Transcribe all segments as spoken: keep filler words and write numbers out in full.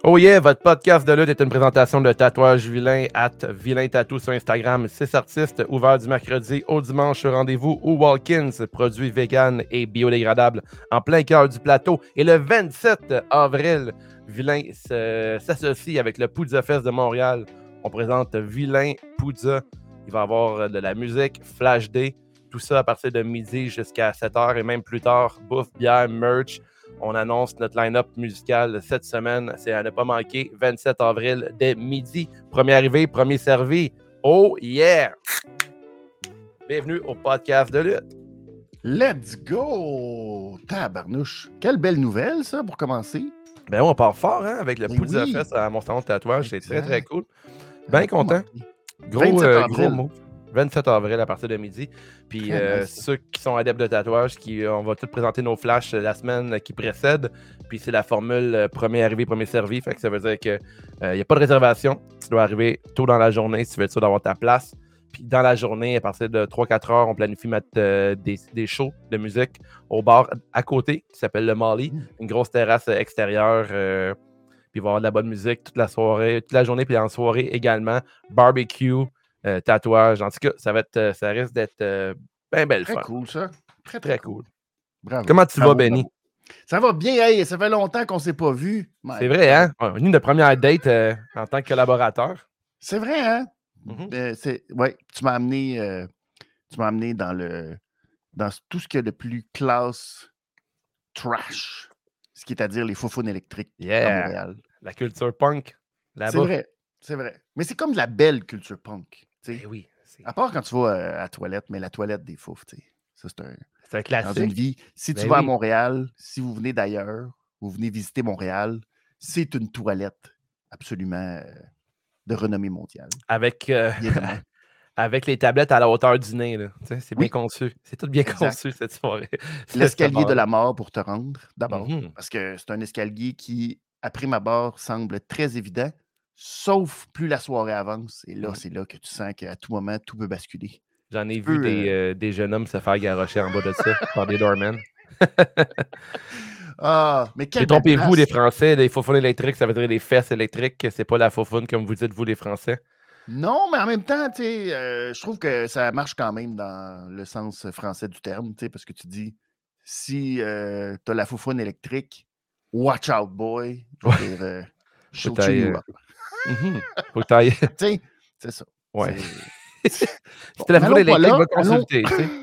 Oh yeah, votre podcast de lutte est une présentation de Tatouage Vilain, at Vilain Tattoo sur Instagram. Six artistes ouverts du mercredi au dimanche au rendez-vous au Walkins, produits vegan et biodégradables en plein cœur du plateau. Et le vingt-sept avril, Vilain se- s'associe avec le Poudza Fest de Montréal. On présente Vilain Poudza. Il va y avoir de la musique, Flash Day, tout ça à partir de midi jusqu'à sept heures et même plus tard, bouffe, bière, merch. On annonce notre line-up musical cette semaine. C'est à ne pas manquer. vingt-sept avril, dès midi. Premier arrivé, premier servi. Oh yeah! Bienvenue au podcast de lutte. Let's go! Tabarnouche! Quelle belle nouvelle, ça, pour commencer. Ben on part fort, hein, avec le Ben Poudza oui. Fest à mon salon de tatouage. C'est Exact. très, très cool. Bien content. Gros, vingt-sept euh, avril. gros mot. vingt-sept avril à partir de midi. Puis Très euh, nice. ceux qui sont adeptes de tatouage, qui, euh, on va tous présenter nos flashs la semaine qui précède. Puis c'est la formule euh, premier arrivé, premier servi. Fait que ça veut dire qu'il n'y a pas de réservation. Tu dois arriver tôt dans la journée si tu veux être sûr d'avoir ta place. Puis dans la journée, à partir de trois quatre heures, on planifie mettre euh, des, des shows de musique au bar à côté qui s'appelle le Molly. Mm. Une grosse terrasse extérieure. Euh, puis il va y avoir de la bonne musique toute la soirée, toute la journée. Puis en soirée également, barbecue. Euh, tatouage. En tout cas, ça, va être, euh, ça risque d'être euh, bien belle Très fun. cool, ça. Très, Très cool. Bravo. Comment tu Bravo, vas, Benny? bravo. Ça va bien, hey, ça fait longtemps qu'on ne s'est pas vu. C'est vrai, hein? On a eu une première date euh, en tant que collaborateur. C'est vrai, hein? Mhm. Euh, c'est... Ouais, tu m'as amené, euh, tu m'as amené dans le dans tout ce qu'il y a de plus classe trash, ce qui est à dire les faufounes électriques à Yeah! Montréal. La culture punk, là-bas. C'est vrai, c'est vrai. Mais c'est comme de la belle culture punk, tu sais. Eh oui, c'est À part quand tu vas euh, à la toilette, mais la toilette des fous, tu sais. Ça, c'est un. c'est un Dans une classique. vie, si tu Ben vas à oui. Montréal, si vous venez d'ailleurs, vous venez visiter Montréal, c'est une toilette absolument euh, de renommée mondiale. Avec, euh, Évidemment. avec les tablettes à la hauteur du nez. Là. Tu sais, c'est bien Oui. conçu. C'est tout bien Exact. conçu cette soirée. L'escalier de la mort pour te rendre, d'abord, Mhm. parce que c'est un escalier qui, à prime abord, semble très évident, sauf plus la soirée avance. Et là, Mhm. c'est là que tu sens qu'à tout moment, tout peut basculer. J'en ai Tu vu peux, des, euh, euh, des jeunes hommes se faire garrocher en bas de ça par des doormen. Ah, mais quelle belle Détrompez-vous, place. les Français, les faufounes électriques, ça veut dire les fesses électriques, c'est pas la faufoune comme vous dites, vous, les Français. Non, mais en même temps, tu sais, euh, je trouve que ça marche quand même dans le sens français du terme, tu sais, parce que tu dis, si euh, tu as la foufoune électrique, watch out, boy. Je veux dire, euh, Faut she'll que chew t'ailles, you euh, up. mhm. Faut que t'ailles. Tu sais, c'est ça. Ouais. C'est- Si Bon, t'as la faufoune n'allons pas électrique, là, va allons. consulter, tu sais.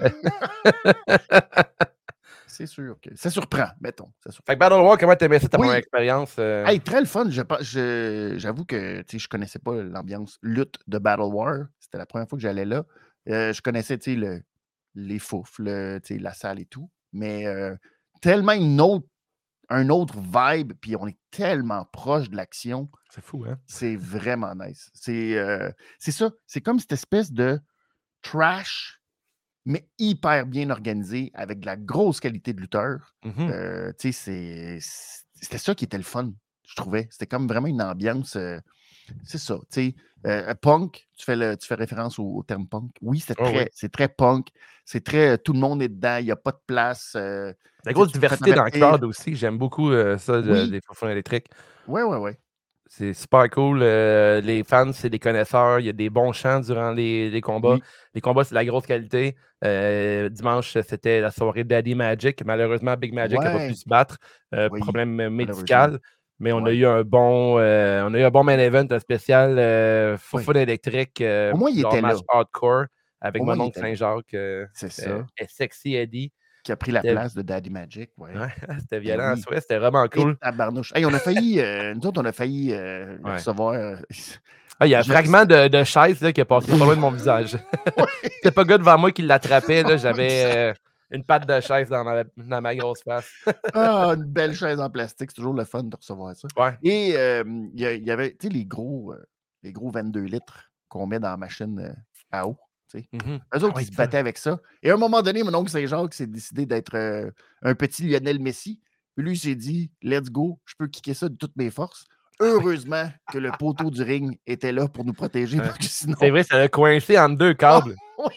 C'est sûr que ça surprend, mettons. Ça surprend. Fait que Battle War, comment t'aimais ça, ta Oui. première expérience? euh? Hey, très le fun. Je, pa- je- j'avoue que tu sais, je connaissais pas l'ambiance lutte de Battle War. C'était la première fois que j'allais là. Euh, je connaissais tu sais, le, les foufles, tu sais, la salle et tout. Mais euh, tellement une autre, un autre vibe, puis on est tellement proche de l'action. C'est fou, hein? C'est vraiment nice. C'est, euh, c'est ça. C'est comme cette espèce de trash, mais hyper bien organisé, avec de la grosse qualité de lutteur. Mhm. Euh, tu sais, c'est- c'était ça qui était le fun, je trouvais. C'était comme vraiment une ambiance. euh, c'est ça, tu sais. euh, punk, tu fais, le, tu fais référence au, au terme punk. Oui, c'est Oh très, oui. c'est très punk. C'est très. euh, tout le monde est dedans, il n'y a pas de place. euh, La tu sais, grosse tu te fais diversité dans le avertir. crowd aussi. J'aime beaucoup euh, ça, de- Oui. des faufounes électriques. Ouais, ouais, ouais. C'est super cool. euh, les fans, c'est des connaisseurs. Il y a des bons chants durant les, les combats. Oui. Les combats, c'est de la grosse qualité. Euh, dimanche, c'était la soirée Daddy Magic. Malheureusement, Big Magic n'a pas pu Ouais. se battre. Euh, Oui, problème euh, malheureusement. médical. Mais on a Ouais. eu un bon euh, on a eu un bon main event, un spécial euh, Oui. Foufoune électrique. euh, Au moins, il genre était match là. hardcore avec Au mon moins, il oncle était là. Saint-Jacques. euh, C'est euh, ça. et Sexy Eddie. Qui a pris la C'était place de Daddy Magic. Ouais. ouais, c'était Ben violent. oui. Ouais, c'était vraiment Et cool. tabarnouche. Hey, on a failli, euh, nous autres, on a failli euh, le Ouais. recevoir. euh, Ah, il y a un Je- fragment de, de chaise là, qui est passé pas loin de mon visage. Ouais. C'était pas gars devant moi qui l'attrapait. là. Exact. J'avais euh, une patte de chaise dans ma, dans ma grosse face. Ah, une belle chaise en plastique, c'est toujours le fun de recevoir ça. Ouais. Et euh, il y, a- il y avait, tu sais, les gros, euh, les gros vingt-deux litres qu'on met dans la machine euh, à eau. Tu sais. Mhm. Eux Ah autres, ouais, ils se ça. battaient avec ça. Et à un moment donné, mon oncle Saint-Jacques s'est décidé d'être euh, un petit Lionel Messi. Puis lui, il s'est dit, let's go, je peux kicker ça de toutes mes forces. Heureusement que le poteau du ring était là pour nous protéger, Ouais. parce que sinon. C'est vrai, ça a coincé entre deux Ah, câbles. oui.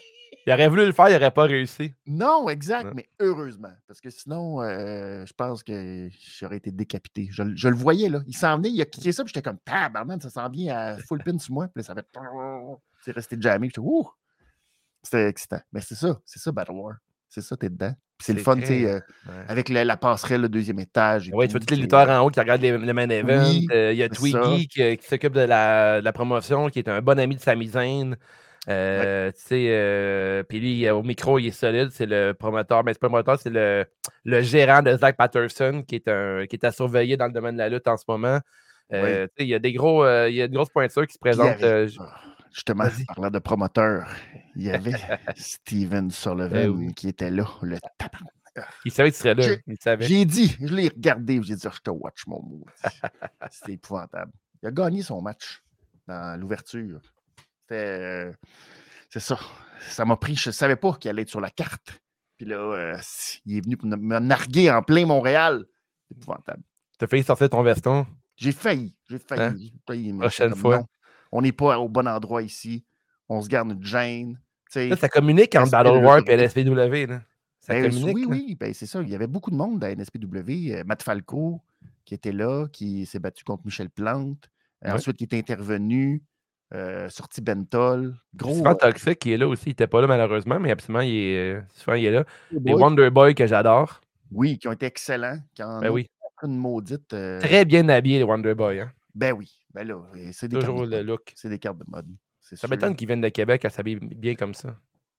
Il aurait voulu le faire, il n'aurait pas réussi. Non, exact, Ouais. mais heureusement. Parce que sinon, euh, je pense que j'aurais été décapité. Je, je le voyais, là. Il s'en venait, il a kické ça, puis j'étais comme, tabarnak, ça s'en vient à full pin sur moi. Puis là, ça fait. C'est resté jammé. J'étais, ouh! C'était excitant. Mais c'est ça, c'est ça, Battle War. C'est ça, t'es dedans. Puis c'est le C'est fun, tu sais, très. euh, Ouais. avec la, la passerelle, le deuxième étage. Et Oui, tu vois tout, tous les c'est, lutteurs euh, en haut qui regardent les, les main events. Oui, Euh, Il y a c'est ça. Twiggy qui, qui s'occupe de la, de la promotion, qui est un bon ami de Sami Zayn. Ouais. Euh, tu sais, euh, puis lui, au micro, il est solide. C'est le promoteur, mais c'est pas le promoteur, c'est le, le gérant de Zach Patterson qui est, un, qui est à surveiller dans le domaine de la lutte en ce moment. Oui. Euh, tu sais, il y a des gros, euh, il y a une grosse pointure qui se Puis il y présente. avait, euh, j- ah, justement, Vas-y. parlant de promoteur, il y avait Steven Ben Sullivan oui. qui était là, le tabac. Il savait que tu serais là. J'ai- Il le savait. J'ai dit, je l'ai regardé, j'ai dit, Ah, je te watch, mon mot. C'était épouvantable. Il a gagné son match dans l'ouverture. C'était, euh, c'est ça. Ça m'a pris, je ne savais pas qu'il allait être sur la carte. Puis là, euh, il est venu pour me narguer en plein Montréal. C'est épouvantable. Tu as failli sortir ton veston. J'ai failli, j'ai failli, Hein? j'ai failli, mais Prochaine comme, fois. non, on n'est pas au bon endroit ici. On se garde une gêne. Là, sais, ça communique entre respect de Battle War et l'autorité. L S P W. Là. Ça Ben, communique. oui, là. oui, ben, c'est ça. Il y avait beaucoup de monde à N S P W. Euh, Matt Falco, qui était là, qui s'est battu contre Michel Plante. Euh, Ouais. Ensuite, qui est intervenu, euh, sorti Bentol. Puis Gros. souvent, euh, Toxic qui est là aussi. Il n'était pas là malheureusement, mais absolument, il est, euh, souvent, il est là. Les boys, Wonder Boy que j'adore. oui, qui ont été excellents, qui en Ben ont oui. une maudite. euh, Très bien habillés, les Wonder Boy. Hein? Ben oui, ben là, euh, c'est des Toujours cartes de le mode. look. C'est des cartes de mode. C'est Ça sûr. m'étonne qu'ils viennent de Québec à s'habiller bien comme ça.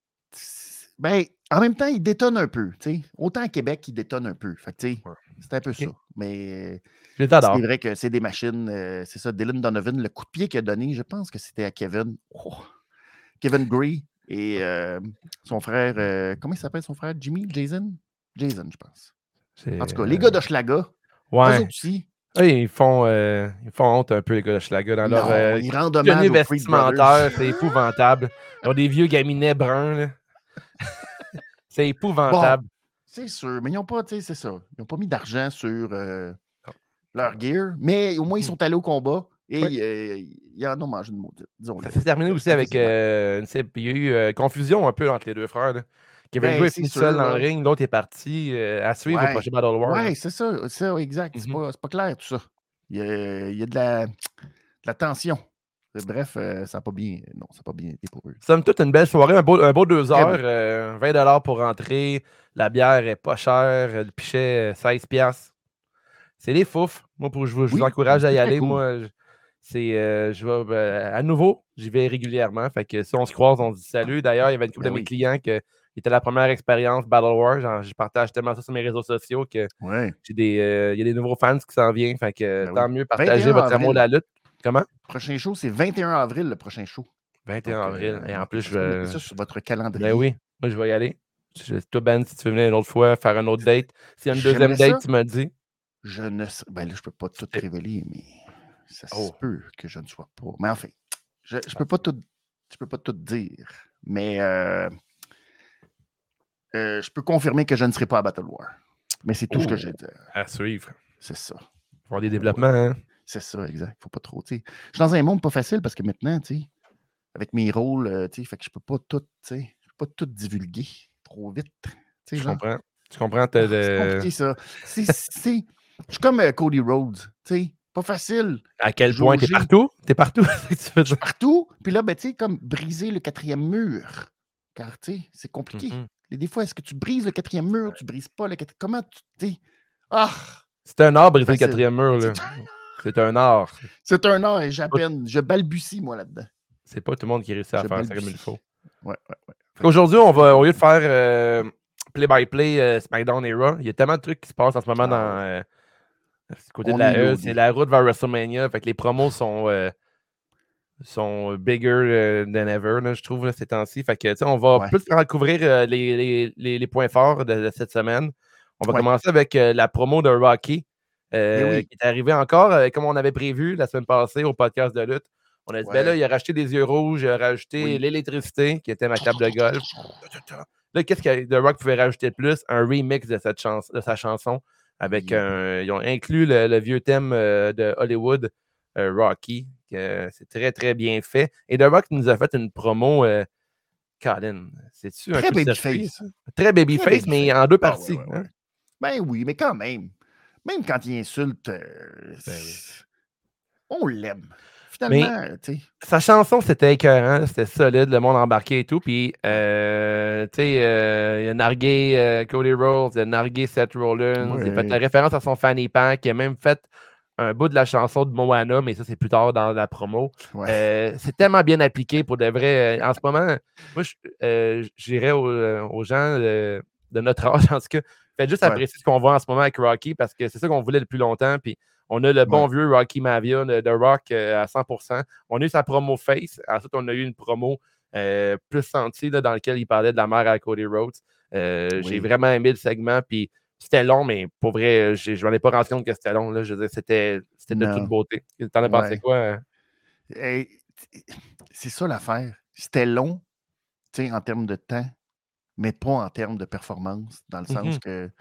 Ben, en même temps, ils détonnent un peu. T'sais. Autant à Québec, ils détonnent un peu. Fait que, t'sais, Ouais. c'est un peu Ok. ça. Mais Je les c'est adore. vrai que c'est des machines. euh, c'est ça, Dylan Donovan, le coup de pied qu'il a donné, je pense que c'était à Kevin. Oh, Kevin Gray et euh, son frère. euh, comment il s'appelle son frère? Jimmy? Jason? Jason, je pense. C'est, En tout cas, euh, les gars d'Hochelaga, eux Ouais. autres aussi. Ouais, ils, font, euh, ils font honte un peu, les gars de Schlager, dans leur Non, euh, ils rendent tenue hommage aux Freak Brothers. vestimentaire. C'est épouvantable. Ils ont des vieux gaminets bruns. Là. C'est Bon, épouvantable. c'est sûr, mais ils n'ont pas, tu sais, c'est ça. Ils n'ont pas mis d'argent sur euh, Non. leur gear, mais au moins ils sont allés au combat et Oui. euh, ils en ont mangé une maudite, disons-le. Ça s'est terminé aussi avec. Euh, une sé- il y a eu euh, confusion un peu entre les deux frères. Là. Kevin Ben, Gray est c'est fini sûr, seul dans là. le ring, l'autre est parti euh, à suivre au Ouais, prochain Battle War. là. ouais, c'est ça, c'est ça, exact. C'est Mhm. pas, c'est pas clair tout ça. Il y a, il y a de, la, de la tension. Bref, euh, ça n'a pas bien. Non, ça n'a pas bien été pour eux. Somme toute, une belle soirée, un beau, un beau deux Très heures, beau. euh, vingt dollars pour rentrer. La bière est pas chère, le pichet, euh, seize piastres. C'est des fouf. Moi, pour, je, vous- je vous Oui, encourage à y c'est très aller. cool. Moi, je- c'est, euh, je vais euh, à nouveau, j'y vais régulièrement. Fait que si on se croise, on se dit salut. D'ailleurs, il y avait une couple Ben de mes oui. clients qui était la première expérience Battle War. Genre, je partage tellement ça sur mes réseaux sociaux que Ouais, j'ai des, euh, il y a des nouveaux fans qui s'en viennent. Fait que ben tant oui. mieux, vingt et partagez un votre amour de avril. la lutte. Comment? Prochain show, c'est vingt et un avril, le prochain show. vingt et un Donc, avril. euh, Et en donc, plus, c'est je ça, vais. mettez ça sur votre calendrier. Ben oui, moi, je vais y aller. Je, toi, Ben, si tu veux venir une autre fois, faire un autre date. S'il y a une deuxième J'aimerais date, ça. tu me le dis. Je ne sais. Ben là, je peux pas tout C'est- révéler, mais ça se Oh. peut que je ne sois pas. Mais enfin, je ne peux pas tout. Je peux pas tout dire. Mais euh, euh, je peux confirmer que je ne serai pas à Battle War. Mais c'est tout ce que Oh. j'ai à dire. À suivre. C'est ça. Il va y avoir des développements, hein? C'est ça, exact. Faut pas trop, tu sais. Je suis dans un monde pas facile parce que maintenant, tu sais, avec mes rôles, euh, tu sais, fait que je peux pas tout, tu sais, je peux pas tout divulguer trop vite. Tu sais, Je genre. comprends. Tu comprends? t'as Ah, c'est de- compliqué, ça. C'est, c'est- Je suis comme euh, Cody Rhodes, tu sais, pas facile. À quel point? T'es Jauger partout? T'es partout? C'est ce que tu veux dire? partout. Puis là, ben, tu sais, comme briser le quatrième mur. Car, tu sais, c'est compliqué. Mhm. Et des fois, est-ce que tu brises le quatrième mur? Tu brises pas le quatrième. Comment tu. Tu sais. Ah! C'est un art, briser le Facile. quatrième mur. Là. C'est un- C'est un art. C'est un art et j'appelle. Je balbutie, moi, là-dedans. C'est pas tout le monde qui réussit à Je faire ça comme il balbutie. faut. Ouais, ouais, ouais. Fait Aujourd'hui, on va, au lieu de faire euh, play-by-play euh, SmackDown et Raw, il y a tellement de trucs qui se passent en ce moment Ah dans ouais. euh, ce côté On de la est E. loadé. C'est la route vers WrestleMania. Fait que les promos sont, euh, sont bigger euh, than ever, là, je trouve, là, ces temps-ci. Fait que, tu sais, on va Ouais. plus faire couvrir euh, les, les, les, les points forts de, de cette semaine. On va Ouais. commencer avec euh, la promo de Rocky, euh, Eh oui. qui est arrivée encore, euh, comme on avait prévu la semaine passée au podcast de lutte. On a dit, ben là, Ouais. il a racheté des yeux rouges, il a rajouté Oui. l'électricité, qui était ma table de golf. Là, qu'est-ce que The Rock pouvait rajouter de plus? Un remix de, cette chans- de sa chanson. Avec Yep. un. Ils ont inclus le, le vieux thème euh, de Hollywood, euh, Rocky. que c'est très, très bien fait. Et The Rock nous a fait une promo euh, Colin, c'est-tu un Très coup de circuit, babyface. ça? Très babyface, Très babyface. mais en deux Ah, parties. ouais, ouais, ouais. Hein? Ben oui, mais quand même. Même quand il insulte, euh, Ben oui. on l'aime. Mais Finalement, tu sais. sa chanson, c'était écœurant, c'était solide, le monde embarqué et tout. Puis, euh, tu sais, euh, il a nargué euh, Cody Rhodes, il a nargué Seth Rollins, il a fait Ouais. référence à son fanny pack, il a même fait un bout de la chanson de Moana, mais ça, c'est plus tard dans la promo. Ouais. Euh, c'est tellement bien appliqué pour de vrai. En ce moment, moi, je euh, dirais aux, euh, aux gens euh, de notre âge, en tout cas, faites juste Ouais. apprécier ce qu'on voit en ce moment avec Rocky parce que c'est ça qu'on voulait depuis longtemps. Puis, on a le bon Ouais. vieux Rocky Mavia de, de Rock euh, à cent pour cent. On a eu sa promo face. Ensuite, on a eu une promo euh, plus sentie là, dans laquelle il parlait de la mère à Cody Rhodes. Euh, Oui. J'ai vraiment aimé le segment. Puis, c'était long, mais pour vrai, je ne m'en ai pas rendu compte que c'était long. Là. Je veux dire, c'était, c'était de Non. toute beauté. T'en as Ouais. pensé quoi? Hein? Hey, c'est ça l'affaire. C'était long, tu sais, en termes de temps, mais pas en termes de performance, dans le sens Mm-hmm. que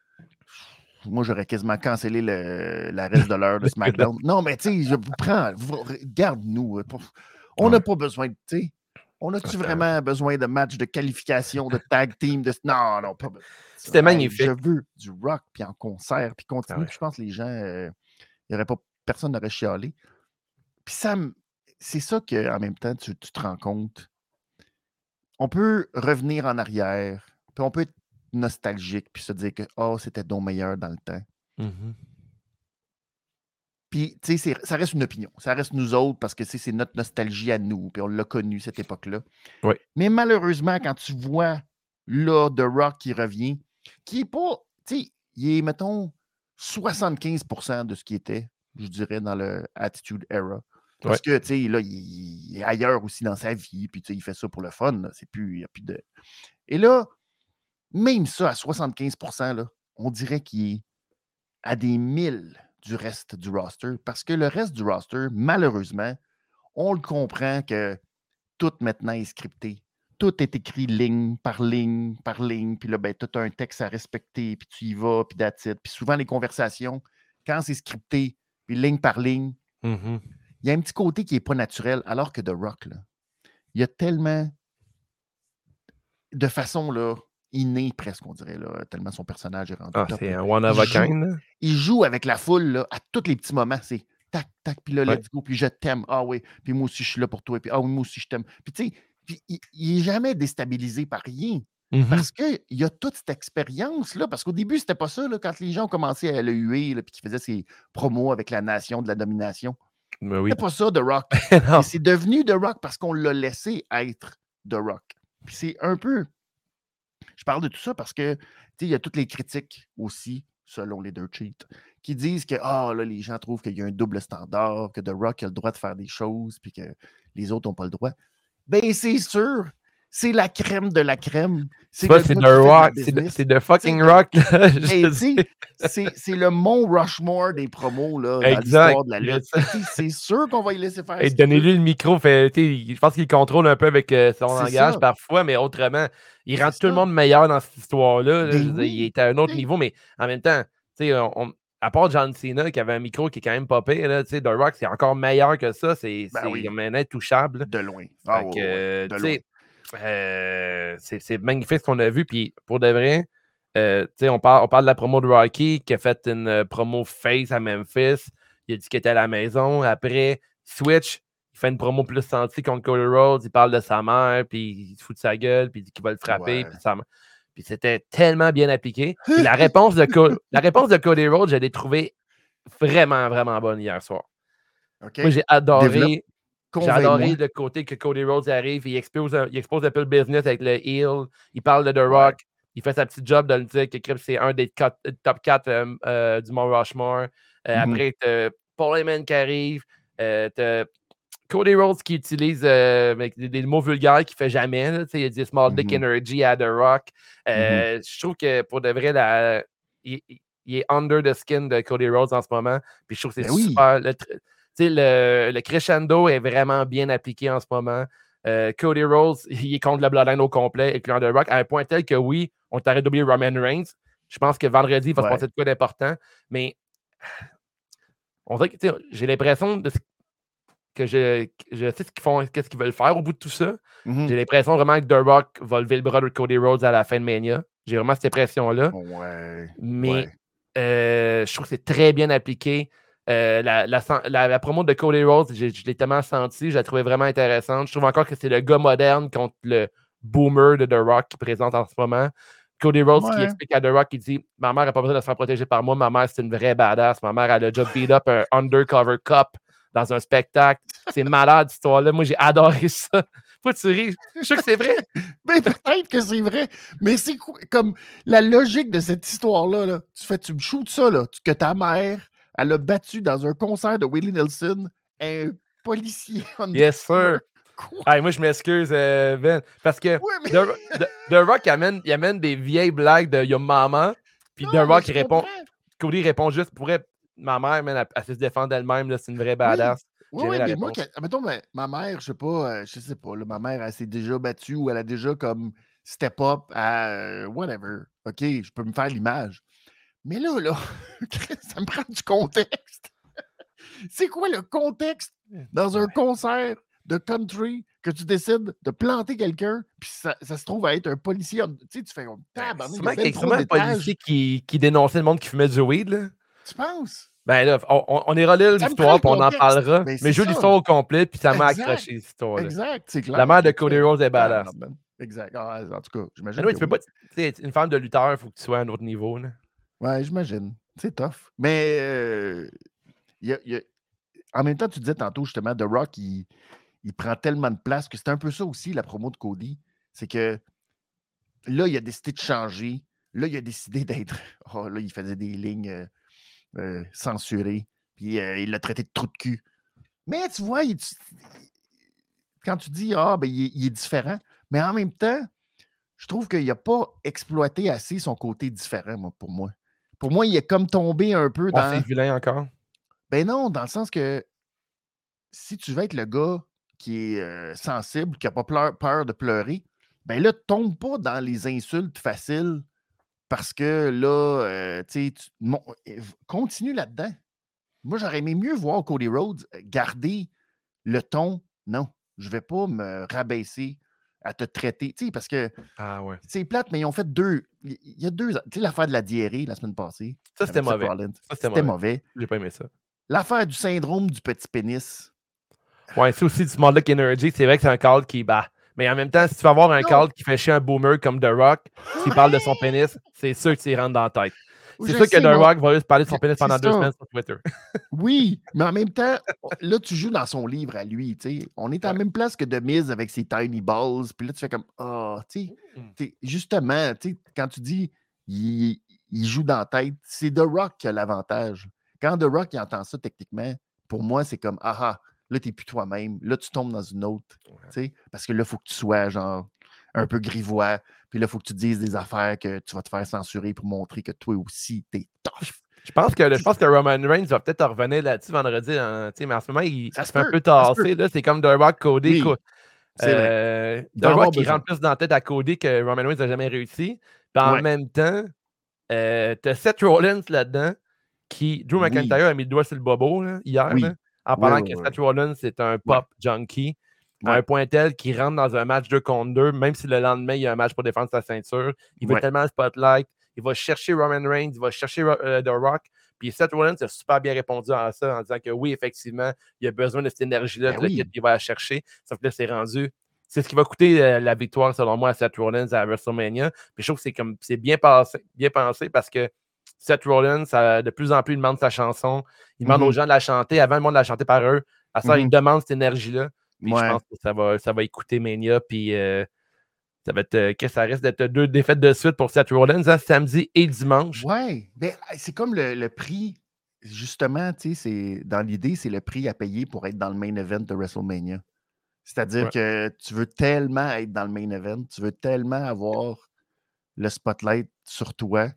moi, j'aurais quasiment cancellé le, la reste de l'heure de SmackDown. Non, mais tu sais, je vous prends, garde-nous. On n'a Ouais. pas besoin de, tu sais, on a-tu Attends. vraiment besoin de matchs de qualification, de tag team? De... Non, non, pas besoin. C'était Hey, magnifique. je veux du rock, puis en concert, puis continue. Ah ouais. Puis je pense que les gens, euh, il y aurait pas, personne n'aurait chialé. Puis ça, me- c'est ça qu'en même temps, tu, tu te rends compte. On peut revenir en arrière, puis on peut être nostalgique, puis se dire que oh, c'était donc meilleur dans le temps. Mm-hmm. Puis, tu sais, ça reste une opinion. Ça reste nous autres parce que c'est notre nostalgie à nous, puis on l'a connu, cette époque-là. Oui. Mais malheureusement, quand tu vois là The Rock qui revient, qui est pas, tu sais, il est, mettons, soixante-quinze pour cent de ce qui était, je dirais, dans le Attitude Era. Parce Ouais. que, tu sais, là, il, il est ailleurs aussi dans sa vie, puis, tu sais, il fait ça pour le fun. C'est plus, il n'y a plus de... Et là, même ça, à soixante-quinze pour cent, là, on dirait qu'il est à des milles du reste du roster. Parce que le reste du roster, malheureusement, on le comprend que tout maintenant est scripté. Tout est écrit ligne par ligne par ligne. Puis là, ben, tu as un texte à respecter, puis tu y vas, puis that's it. Puis souvent, les conversations, quand c'est scripté, puis ligne par ligne, Mm-hmm. il y a un petit côté qui n'est pas naturel, alors que The Rock, là, il y a tellement de façon là, innée, presque, on dirait, là, tellement son personnage est rendu Ah, top. c'est Là. un one Il, of a joue, kind. Là. il joue avec la foule là, à tous les petits moments. C'est tac, tac, puis là, Ouais. let's go, puis je t'aime. Ah oui, puis moi aussi, je suis là pour toi. Puis ah oui, moi aussi, je t'aime. Puis tu sais, puis il, il est jamais déstabilisé par rien. Mm-hmm. Parce qu'il y a toute cette expérience-là. Parce qu'au début, c'était pas ça, là, quand les gens ont commencé à le huer, là, puis qu'il faisait ses promos avec la nation de la domination. Mais oui. C'était pas ça, The Rock. Non. Et c'est devenu The Rock parce qu'on l'a laissé être The Rock. Puis c'est un peu... Je parle de tout ça parce que, tu sais, il y a toutes les critiques aussi, selon les Dirt Sheets, qui disent que, ah, là, les gens trouvent qu'il y a un double standard, que The Rock a le droit de faire des choses, puis que les autres n'ont pas le droit. Ben, c'est sûr, c'est la crème de la crème. C'est pas, le c'est gars The qui fait de la Rock, c'est de, business. c'est de fucking T'sais, Rock. Là, je hey, tu sais. sais, c'est, c'est le Mont Rushmore des promos là, dans Exact. l'histoire de la Je lutte. sais. Fait que, tu sais, c'est sûr qu'on va y laisser faire Et ce qu'il veut. donnez-lui le micro. Fait, tu sais, je pense qu'il contrôle un peu avec euh, son C'est langage ça. parfois, mais autrement, il rend C'est tout le ça. monde meilleur dans cette histoire-là. là. Ben Je veux dire, il oui. est à un autre Tu sais, niveau, mais en même temps, tu sais, on, on- à part John Cena qui avait un micro qui est quand même pas pire, là, tu sais, The Rock, c'est encore meilleur que ça. C'est ben c'est oui, comme un intouchable. de loin. Ah Fait ouais, que, ouais, ouais, euh, de tu loin. sais, euh, c'est c'est magnifique ce qu'on a vu. Puis pour de vrai, euh, tu sais, on parle, on parle de la promo de Rocky qui a fait une euh, promo face à Memphis. Il a dit qu'il était à la maison. Après, Switch, il fait une promo plus sentie contre Cody Rhodes. Il parle de sa mère, puis il se fout de sa gueule, puis il dit qu'il va le frapper. Ouais. Puis, sa... puis c'était tellement bien appliqué. Puis la réponse de, Co... la réponse de Cody Rhodes, je l'ai trouvée vraiment, vraiment bonne hier soir. OK. Moi, j'ai Développe. adoré. J'ai Convainc-moi. adoré le côté que Cody Rhodes arrive, il expose, un, il expose un peu le business avec le heel, il parle de The Ouais. Rock, il fait sa petite job de le dire que Crip, c'est un des quatre, top quatre euh, euh, du Mont Rushmore. Euh, Mhm. Après, t'as Paul Heyman qui arrive, euh, t'as Cody Rhodes qui utilise euh, avec des, des mots vulgaires qu'il ne fait jamais. Là, il dit Small Dick Mhm. Energy à The Rock. Mhm. Euh, Je trouve que pour de vrai, la, il, il est under the skin de Cody Rhodes en ce moment. Puis je trouve que c'est Ben oui. super. Le, tr- tu sais, le, le crescendo est vraiment bien appliqué en ce moment. Euh, Cody Rhodes, il est contre le Bloodline au complet et The Rock à un point tel que oui, on t'arrête d'oublier Roman Reigns. Je pense que vendredi, il va se Ouais. passer de quoi d'important. Mais on dirait que tu sais, j'ai l'impression de que je, que je sais ce qu'ils font, qu'est-ce qu'ils veulent faire au bout de tout ça. Mm-hmm. J'ai l'impression vraiment que The Rock va lever le bras de Cody Rhodes à la fin de Mania. J'ai vraiment cette impression-là. Ouais. Mais ouais. euh, je trouve que c'est très bien appliqué. Euh, la, la, la, la promo de Cody Rhodes, je, je l'ai tellement senti, je la trouvais vraiment intéressante. Je trouve encore que c'est le gars moderne contre le boomer de The Rock qui présente en ce moment. Cody Rhodes Ouais. qui explique à The Rock, il dit « Ma mère n'a pas besoin de se faire protéger par moi. Ma mère, c'est une vraie badass. Ma mère, elle a déjà beat up un undercover cop dans un spectacle. » C'est malade, cette histoire-là. Moi, j'ai adoré ça. Pourquoi tu ris? Je suis sûr que c'est vrai. Mais peut-être que c'est vrai. Mais c'est quoi, comme la logique de cette histoire-là, là, tu fais, tu me shootes ça, là, que ta mère, elle a battu dans un concert de Willie Nelson un policier Yes, sir. Quoi? Hey, moi, je m'excuse, euh, Ben, parce que Oui, mais... The, The, The Rock il amène, il amène des vieilles blagues de Yo Maman, puis The Rock il répond, comprends. Cody répond juste, pourrait, ma mère, man, elle, elle sait se défendre d'elle-même, c'est une vraie badass. Oui, oui, la mais réponse. moi, quand, mettons, ma, ma mère, je sais pas, euh, je sais pas, là, ma mère, elle s'est déjà battue ou elle a déjà comme step up à euh, whatever. OK, je peux me faire l'image. Mais là, là, ça me prend du contexte. C'est quoi le contexte dans un concert de country que tu décides de planter quelqu'un, puis ça, ça se trouve à être un policier? Tu sais, tu fais comme tab, il y a ben trop un d'étages. policier qui, qui dénonçait le monde qui fumait du weed, là. Tu penses? Ben là, on, on ira lire l'histoire, puis on en parlera. Ben, mais je joue l'histoire au complet, puis ça m'a accroché, cette histoire-là. Exact, c'est clair. La mère de Cody Rhodes est badass. Exact. Ah, en tout cas, j'imagine. Mais oui, tu peux pas. Tu sais, une femme de lutteur, il faut que tu sois à un autre niveau, là. Ouais, j'imagine. C'est tough. Mais euh, y a, y a... en même temps, tu disais tantôt, justement, The Rock, il, il prend tellement de place que c'est un peu ça aussi, la promo de Cody. C'est que là, il a décidé de changer. Là, il a décidé d'être. Oh, là, il faisait des lignes euh, euh, censurées. Puis euh, il l'a traité de trou de cul. Mais tu vois, il, quand tu dis Ah, ben, il, il est différent, mais en même temps, je trouve qu'il n'a pas exploité assez son côté différent, moi, pour moi. Pour moi, il est comme tombé un peu dans. C'est vilain encore. Ben non, dans le sens que si tu veux être le gars qui est euh, sensible, qui n'a pas pleur, peur de pleurer, ben là, tombe pas dans les insultes faciles parce que là, euh, tu sais, mon, continue là-dedans. Moi, j'aurais aimé mieux voir Cody Rhodes garder le ton. Non, je ne vais pas me rabaisser à te traiter. Tu sais, parce que ah ouais. c'est plate, mais ils ont fait deux. Il y a deux. Tu sais, l'affaire de la diarrhée la semaine passée. Ça, c'était mauvais. Ça, c'était mauvais. mauvais. J'ai pas aimé ça. L'affaire du syndrome du petit pénis. Ouais, c'est aussi du Small Energy. C'est vrai que c'est un call qui bat. Mais en même temps, si tu vas avoir un call qui fait chier un boomer comme The Rock, s'il parle de son pénis, c'est sûr que tu rentre dans la tête. C'est sûr que The Rock va juste parler de son pénis pendant deux semaines sur Twitter. Oui, mais en même temps, là, tu joues dans son livre à lui. T'sais. On est à la même place que The Miz avec ses tiny balls. Puis là, tu fais comme Ah, oh, tu sais, justement, quand tu dis il, il joue dans la tête, c'est The Rock qui a l'avantage. Quand The Rock il entend ça techniquement, pour moi, c'est comme Ah ah, là, tu n'es plus toi-même. Là, tu tombes dans une autre. Ouais. Parce que là, il faut que tu sois genre un peu grivois. Puis là, il faut que tu dises des affaires que tu vas te faire censurer pour montrer que toi aussi, t'es tough. Je pense que, je pense que Roman Reigns va peut-être revenir là-dessus vendredi. Hein, mais en ce moment, il, il se fait un peu tasser. C'est comme The Rock, Cody. Oui, c'est euh, vrai. The Rock, il rentre plus dans la tête à Cody que Roman Reigns n'a jamais réussi. Puis en ouais. même temps, euh, tu as Seth Rollins là-dedans qui. Drew McIntyre oui. a mis le doigt sur le bobo là, hier. Oui. Là, en parlant oui, oui, que oui. Seth Rollins, c'est un pop ouais. junkie. À ouais. un point tel qu'il rentre dans un match deux contre deux, même si le lendemain, il y a un match pour défendre sa ceinture. Il veut ouais. tellement le spotlight. Il va chercher Roman Reigns, il va chercher uh, The Rock. Puis Seth Rollins a super bien répondu à ça en disant que oui, effectivement, il a besoin de cette énergie-là, ben oui. il va la chercher. Sauf que là, c'est rendu. C'est ce qui va coûter euh, la victoire, selon moi, à Seth Rollins à WrestleMania. Puis je trouve que c'est comme c'est bien pensé, bien pensé parce que Seth Rollins, ça, de plus en plus, il demande sa chanson. Il demande mm-hmm. aux gens de la chanter. Avant, le monde la chanter par eux. À ça, mm-hmm. il demande cette énergie-là. Puis ouais. je pense que ça va, ça va écouter Mania. Puis euh, ça va être euh, que ça risque d'être deux défaites de suite pour Seth Rollins, hein, samedi et dimanche. Oui, ben, c'est comme le, le prix, justement, tu sais, dans l'idée, c'est le prix à payer pour être dans le main event de WrestleMania. C'est-à-dire ouais. que tu veux tellement être dans le main event, tu veux tellement avoir le spotlight sur toi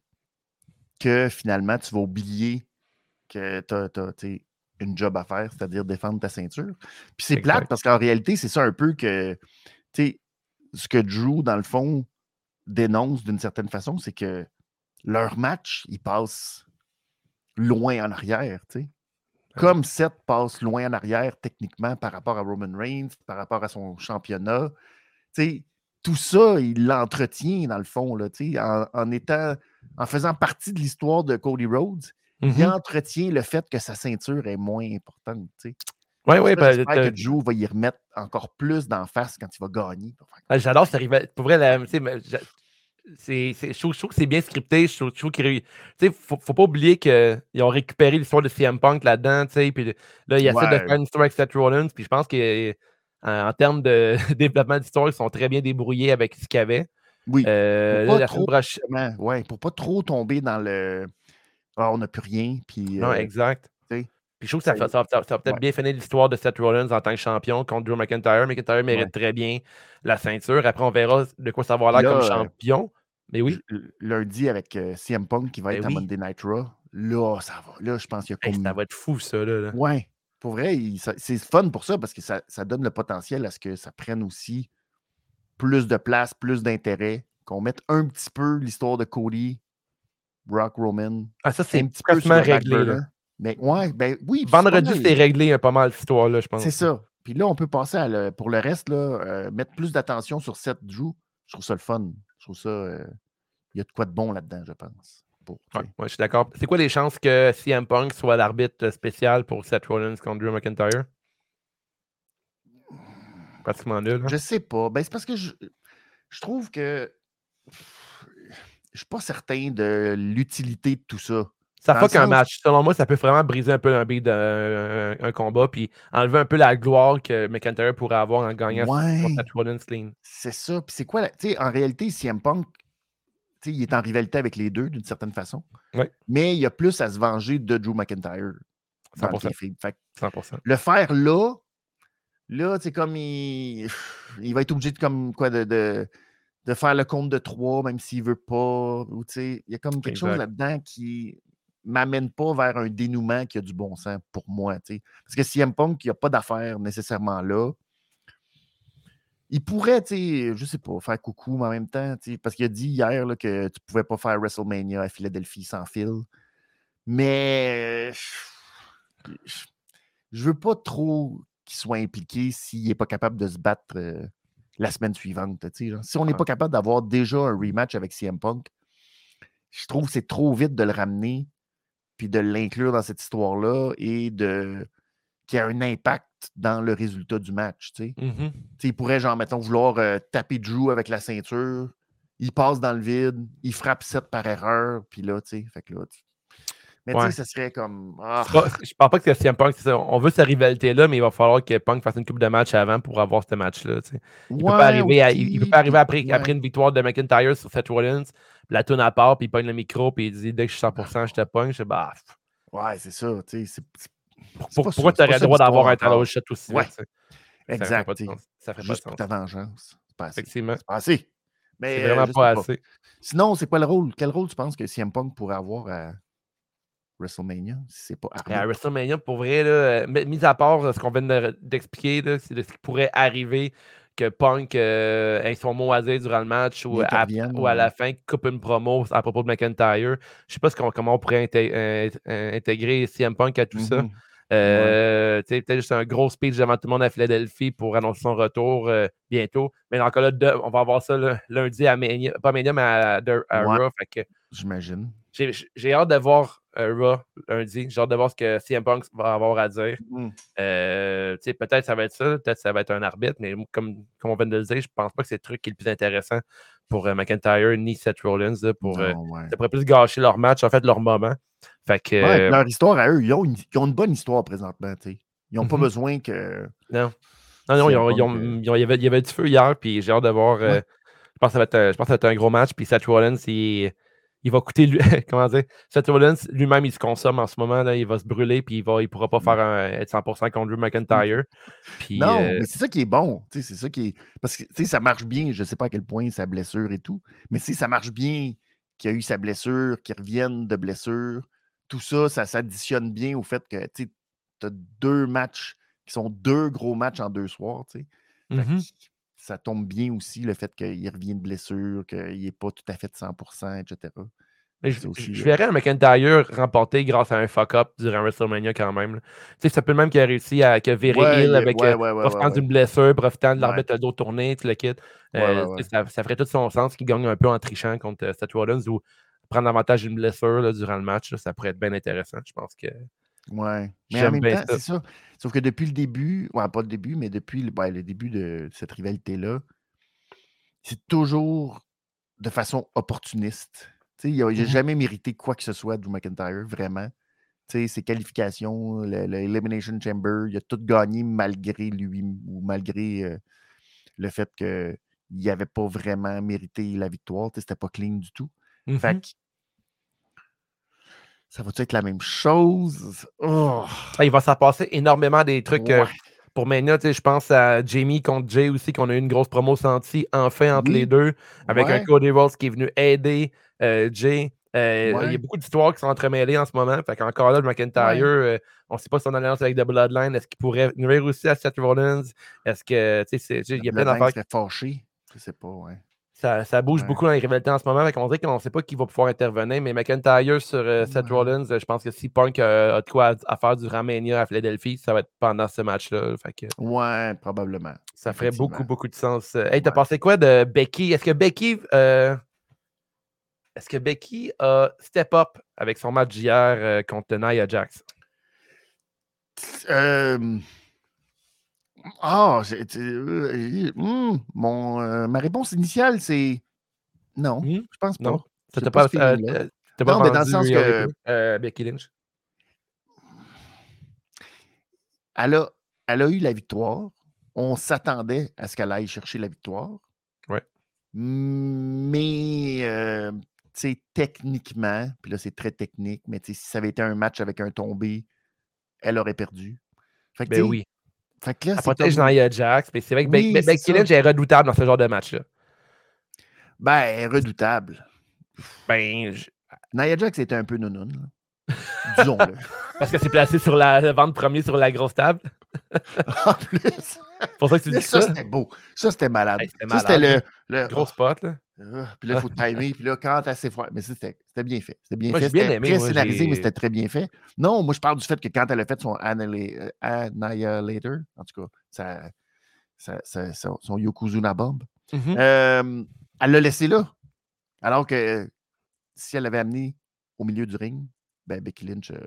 que finalement, tu vas oublier que tu as une job à faire, c'est-à-dire défendre ta ceinture. Puis c'est plate parce qu'en réalité, c'est ça un peu que, tu sais, ce que Drew, dans le fond, dénonce d'une certaine façon, c'est que leur match, il passe loin en arrière, tu sais. comme Seth passe loin en arrière techniquement par rapport à Roman Reigns, par rapport à son championnat, tu sais, tout ça, il l'entretient dans le fond, là, tu sais, en, en étant, en faisant partie de l'histoire de Cody Rhodes, il Mhm. entretient le fait que sa ceinture est moins importante, tu sais. Ouais, ouais, Ça, ben, j'espère t'as- que Drew va y remettre encore plus d'en face quand il va gagner. ah, j'adore cette rivalité. Pour vrai, la- tu sais, mais j'a- c'est, c'est- je, trouve, je trouve que c'est bien scripté. Je trouve, je trouve qu'il réu- tu sais, faut, faut pas oublier qu'ils ont récupéré l'histoire de C M Punk là-dedans, tu sais, puis là, ils essaient de Ouais, faire une histoire avec Seth Rollins, puis je pense que en, en termes de développement d'histoire, ils sont très bien débrouillés avec ce qu'il y avait. oui. Pour Euh, là, pas la semaine trop, prochaine. justement, ouais, pour pas trop tomber dans le ah, on n'a plus rien, puis Non, euh, exact. tu sais, Puis je trouve que ça, ça y fait- est. ça, ça- ça va peut-être Ouais, bien finir l'histoire de Seth Rollins en tant que champion contre Drew McIntyre. McIntyre ouais. mérite très bien la ceinture. Après, on verra de quoi ça va Puis l'air comme là, euh, champion. Mais j- oui, lundi avec euh, C M Punk qui va ben être à oui. Monday Night Raw, là, ça va. Là, je pense qu'il y a Hey, ça comme. va être fou, ça, là. là. Ouais, pour vrai, il- ça- c'est fun pour ça parce que ça, ça donne le potentiel à ce que ça prenne aussi plus de place, plus d'intérêt, qu'on mette un petit peu l'histoire de Cody, Brock Roman, Ah, ça, un c'est petit peu sur pratiquement le back réglé, là. burner. Mais ouais, ben oui, puis c'est pas Vendredi, mal. c'est réglé hein, pas mal, cette histoire-là, je C'est pense. ça. Puis là, on peut passer à le, pour le reste, là, euh, mettre plus d'attention sur Seth Drew. Je trouve ça le fun. Je trouve ça. euh, Il y a de quoi de bon là-dedans, je pense. Pour, tu Ouais, sais. ouais, je suis d'accord. C'est quoi les chances que C M Punk soit l'arbitre spécial pour Seth Rollins contre Drew McIntyre? Pratiquement nul, hein? Je sais pas. Ben, c'est parce que je, je trouve que je suis pas certain de l'utilité de tout ça. Ça Dans le fuck un sens, match. Selon moi, ça peut vraiment briser un peu un beat d'un un, un combat, puis enlever un peu la gloire que McIntyre pourrait avoir en gagnant contre ouais, Seth Rollins clean. c'est ça. Puis c'est quoi, la- tu sais, en réalité, C M Punk, tu sais, il est en rivalité avec les deux d'une certaine façon. Oui, Mais il y a plus à se venger de Drew McIntyre dans le cent pour cent. kayfabe. Fait que cent pour cent. le faire là, là, c'est comme il, il va être obligé de comme quoi de, de, de faire le compte de trois, même s'il veut pas. Ou, tu sais, il y a comme quelque chose Exact. là-dedans qui m'amène pas vers un dénouement qui a du bon sens pour moi. Tu sais. Parce que C M Punk, il n'y a pas d'affaire nécessairement là. Il pourrait, tu sais, je sais pas, faire coucou, mais en même temps, tu sais, parce qu'il a dit hier là, que tu pouvais pas faire WrestleMania à Philadelphie sans fil. Mais je, je- je veux pas trop qu'il soit impliqué s'il n'est pas capable de se battre euh, la semaine suivante. tu sais, genre. Si on n'est Ah, pas capable d'avoir déjà un rematch avec C M Punk, je trouve que c'est trop vite de le ramener puis de l'inclure dans cette histoire-là et de qu'il y a un impact dans le résultat du match. Tu sais. mhm. Tu sais, il pourrait, genre, mettons, vouloir euh, taper Drew avec la ceinture. Il passe dans le vide, il frappe Seth par erreur, puis là, tu sais, fait que là, tu- mais tu sais, Ouais. ça serait comme. Ah, C'est pas- je pense pas que c'est C M Punk. c'est ça. On veut cette rivalité-là, mais il va falloir que Punk fasse une coupe de match avant pour avoir ce match-là. tu sais. Il peut pas ouais, arriver, à- il, il peut aussi, pas arriver puis après, après ouais, une victoire de McIntyre sur Seth Rollins, puis la tourne à part, puis il pogne le micro, puis il dit dès que je suis cent pour cent, je te pogne. Je dis, bah, ouais, c'est ça, tu sais, c'est c'est- pour- c'est pour- pas ça, pourquoi tu c'est pas aurais le ça droit d'avoir l'histoire un title encore. shot aussi Ouais, vite? tu sais? Ça ferait pas exact, de tu sais, sens. Ça ferait pas de juste pour sens. ta vengeance, c'est pas assez. Effectivement. C'est pas assez. C'est Mais euh, vraiment je sais pas pas. assez. Sinon, c'est quoi le rôle? Quel rôle tu penses que C M Punk pourrait avoir à WrestleMania si c'est pas Mais à arbitre? WrestleMania, pour vrai, là, euh, mis mis à part euh, ce qu'on vient de- d'expliquer, là, c'est de ce qui pourrait arriver que Punk euh, ait son mot à dire durant le match ou Bien qu'il à, revienne, ou à ouais. la fin, coupe une promo à propos de McIntyre. Je sais pas ce qu'on- comment on pourrait inté- euh, euh, intégrer C M Punk à tout ça. Mhm. Ouais. Euh, tu sais, peut-être juste un gros speech devant tout le monde à Philadelphie pour annoncer son retour euh, bientôt. Mais encore là, de- on va avoir ça là, lundi à Mania, pas Mania, mais à, de- à Ouais, Raw. Fait que j'imagine. j'ai j'ai hâte de voir euh, Raw lundi. J'ai hâte de voir ce que C M Punk va avoir à dire. Mhm. Euh, tu sais, peut-être ça va être ça, peut-être ça va être un arbitre, mais comme, comme on vient de le dire, je pense pas que c'est le truc qui est le plus intéressant pour euh, McIntyre ni Seth Rollins. Là, pour, euh, Non, ouais. ça pourrait plus gâcher leur match, en fait, leur moment. Fait que. Ouais, puis euh, leur histoire à eux, ils ont une, ils ont une bonne histoire présentement, tu sais. Ils n'ont pas mhm. besoin que Non. Non, non, ils C M ont- ils Punk. ont- euh, ils ont- il y avait, il y avait du feu hier, puis j'ai hâte de voir. euh, Ouais. je pense que ça va être, un- je pense que ça va être un gros match, puis Seth Rollins, il, il va coûter lui, comment dire, Seth Rollins lui-même, il se consomme en ce moment, là, il va se brûler, puis il va, il pourra pas faire un, être cent pour cent contre Drew McIntyre. Puis, Non, euh, mais c'est ça qui est bon. tu sais, C'est ça qui est. Parce que tu sais, ça marche bien. Je ne sais pas à quel point sa blessure et tout. Mais si ça marche bien qu'il a eu sa blessure, qu'il revienne de blessure. Tout ça, ça s'additionne bien au fait que tu as deux matchs qui sont deux gros matchs en deux soirs. tu sais. Fait que mhm. ça tombe bien aussi le fait qu'il revienne de blessure, qu'il n'est pas tout à fait de cent pour cent, et cetera. Mais je, C'est je- aussi. je euh, verrais un McIntyre remporter grâce à un fuck-up durant WrestleMania quand même. là. Tu sais, c'est un peu le même qui a réussi à que virer Ouais, Hill il est- avec ouais, euh, ouais, ouais, ouais, profitant ouais. d'une blessure, profitant de Ouais, l'arbitre le dos tourné, tu le quittes. ouais, ouais, Euh, tu ouais. sais, ça, ça ferait tout son sens qu'il gagne un peu en trichant contre euh, Seth Rollins ou prendre l'avantage d'une blessure là, durant le match. Là, ça pourrait être bien intéressant. Je pense que Ouais. Mais en j'aime même bien temps, ça. c'est ça. Sauf que depuis le début, ouais, pas le début, mais depuis le, ouais, le début de cette rivalité-là, c'est toujours de façon opportuniste. Tu sais, il n'a Mhm. jamais mérité quoi que ce soit de Drew McIntyre, vraiment. Tu sais, ses qualifications, le, le Elimination Chamber, il a tout gagné malgré lui ou malgré euh, le fait qu'il n'avait pas vraiment mérité la victoire. Tu sais, c'était pas clean du tout. Fait Mhm. que ça va-tu être la même chose? Oh, Ah, il va s'en passer énormément des trucs euh, ouais. pour Mania. Tu sais, je pense à Jamie contre Jay aussi, qu'on a eu une grosse promo sentie enfin entre les Oui, deux, avec un ouais, Cody Rhodes qui est venu aider euh, Jay. Euh, il y a ouais, beaucoup d'histoires qui sont entremêlées en ce moment. Fait qu'encore là, le McIntyre, ouais. euh, on ne sait pas son alliance avec The Bloodline. Est-ce qu'il pourrait nuire aussi à Seth Rollins? Est-ce que, tu sais, c'est- tu sais, La il y a plein Bloodline d'affaires. serait fâchée. Je sais pas, ouais. Ça, ça bouge Ouais, beaucoup dans les rivalités en ce moment. On dirait qu'on ne sait pas qui va pouvoir intervenir. Mais McIntyre sur euh, Seth ouais, Rollins, euh, je pense que si Punk euh, a de quoi à, à faire durant Mania à Philadelphie, ça va être pendant ce match-là. Fait que ouais, probablement. ça ferait beaucoup, Effectivement. beaucoup de sens. Euh, Hey, t'as Ouais. pensé quoi de Becky? Est-ce que Becky euh, est-ce que Becky a step up avec son match d'hier euh, contre Nia Jax? Euh, Ah, j'ai- tu- euh, hmm, mon, euh, ma réponse initiale, c'est non, Hmm? je pense Non? pas. Ça J'ai t'a pas pas, ce euh, feeling-là. t'as t'as pas Non, mais dans le vendu sens Rhea que Ripley? Euh, Becky Lynch? elle a, elle a eu la victoire. On s'attendait à ce qu'elle aille chercher la victoire. Ouais. Mais, euh, tu sais, techniquement, puis là, c'est très technique, mais tu sais, si ça avait été un match avec un tombé, elle aurait perdu. Fait que, Ben tu sais, oui. fait que là, Elle c'est protège comme. Nia Jax, mais c'est vrai que Be- Oui, Be- c'est Becky ça. Lynch est redoutable dans ce genre de match-là. Ben, elle est redoutable. Ben, je- Nia Jax était un peu nounoun, là. Disons-le. parce que c'est placé sur la le ventre premier sur la grosse table. En plus. C'est pour ça que tu Mais dis ça, ça. c'était beau. Ça, c'était malade. Hey, c'était Ça, c'était malade, là. le. le Gros oh, spot, là. oh. Puis là, il Ah. faut timer. Puis là, quand elle s'est froid. Mais ça, c'était c'était bien fait. C'était bien Moi, fait. j'ai bien C'était aimé, très moi, scénarisé, mais j'ai. c'était très bien fait. Non, moi, je parle du fait que quand elle a fait son Annihila- euh, Annihilator, en tout cas, ça, ça, ça- son, son Yokozuna Bomb, Mhm. euh, elle l'a laissé là. Alors que si elle l'avait amené au milieu du ring, ben Becky Lynch, euh,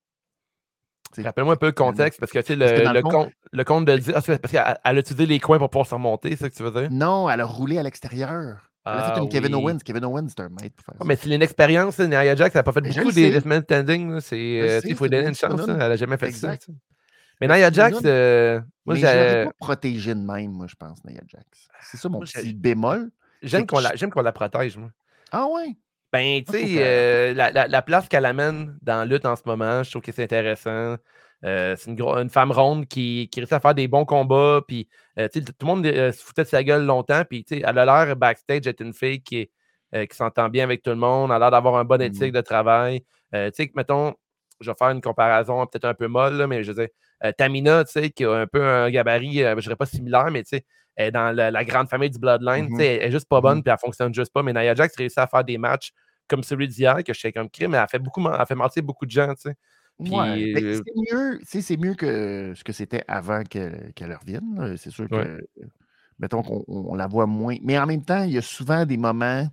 tu sais, Rappelle-moi un peu le finalement. contexte, parce que tu sais, Parce que le, dans le le, fond, compte, le compte de dire. Ah, c'est parce qu'elle elle a utilisé les coins pour pouvoir se remonter, c'est ça que tu veux dire? non, elle a roulé à l'extérieur. Elle a fait Ah une Kevin oui. Owens. Kevin Owens, c'est un maître pour faire Ah, ça. mais c'est une expérience, là, Nia Jax, elle n'a pas fait Mais je le beaucoup des sais. Deathmatch Standing. là, C'est, Je le euh, tu sais, il sais, faut lui c'est donner une une petite chance. Là, nounoune. elle n'a jamais fait ça. Exact. tu sais. Mais C'est une Nia petite Jax, nounoune. euh, moi, Mais je l'aurais j'ai, pas protégée de même, moi, je pense, Nia Jax. C'est ça mon moi, petit j'ai- bémol. C'est j'aime que qu'on je- la, j'aime qu'on la protège, moi. Ah ouais? Ben, tu Moi, je trouve sais, que. euh, la, la- la place qu'elle amène dans la lutte en ce moment, je trouve que c'est intéressant. Euh, c'est une, gro- une femme ronde qui, qui réussit à faire des bons combats. Puis, euh, tu sais, tout le monde euh, se foutait de sa gueule longtemps. Puis, tu sais, elle a l'air backstage d'être une fille qui, est, euh, qui s'entend bien avec tout le monde. Elle a l'air d'avoir un bon éthique Mhm. de travail. Euh, tu sais, que, mettons, je vais faire une comparaison peut-être un peu molle, là, mais je veux dire, euh, Tamina, tu sais, qui a un peu un gabarit, euh, je dirais pas similaire, mais tu sais, elle est dans la, la grande famille du Bloodline. Tu sais, Mhm. elle est juste pas bonne, Mhm. puis elle fonctionne juste pas. Mais Nia Jax réussit à faire des matchs comme celui d'hier, que je sais comme crime, mais elle a fait beaucoup, elle a fait mentir beaucoup de gens, tu sais. Ouais. Mais Puis, euh, c'est mieux, tu sais, c'est mieux que ce que c'était avant qu'elle qu'elle revienne, là. C'est sûr ouais. que, mettons qu'on on- on la voit moins. Mais en même temps, il y a souvent des moments.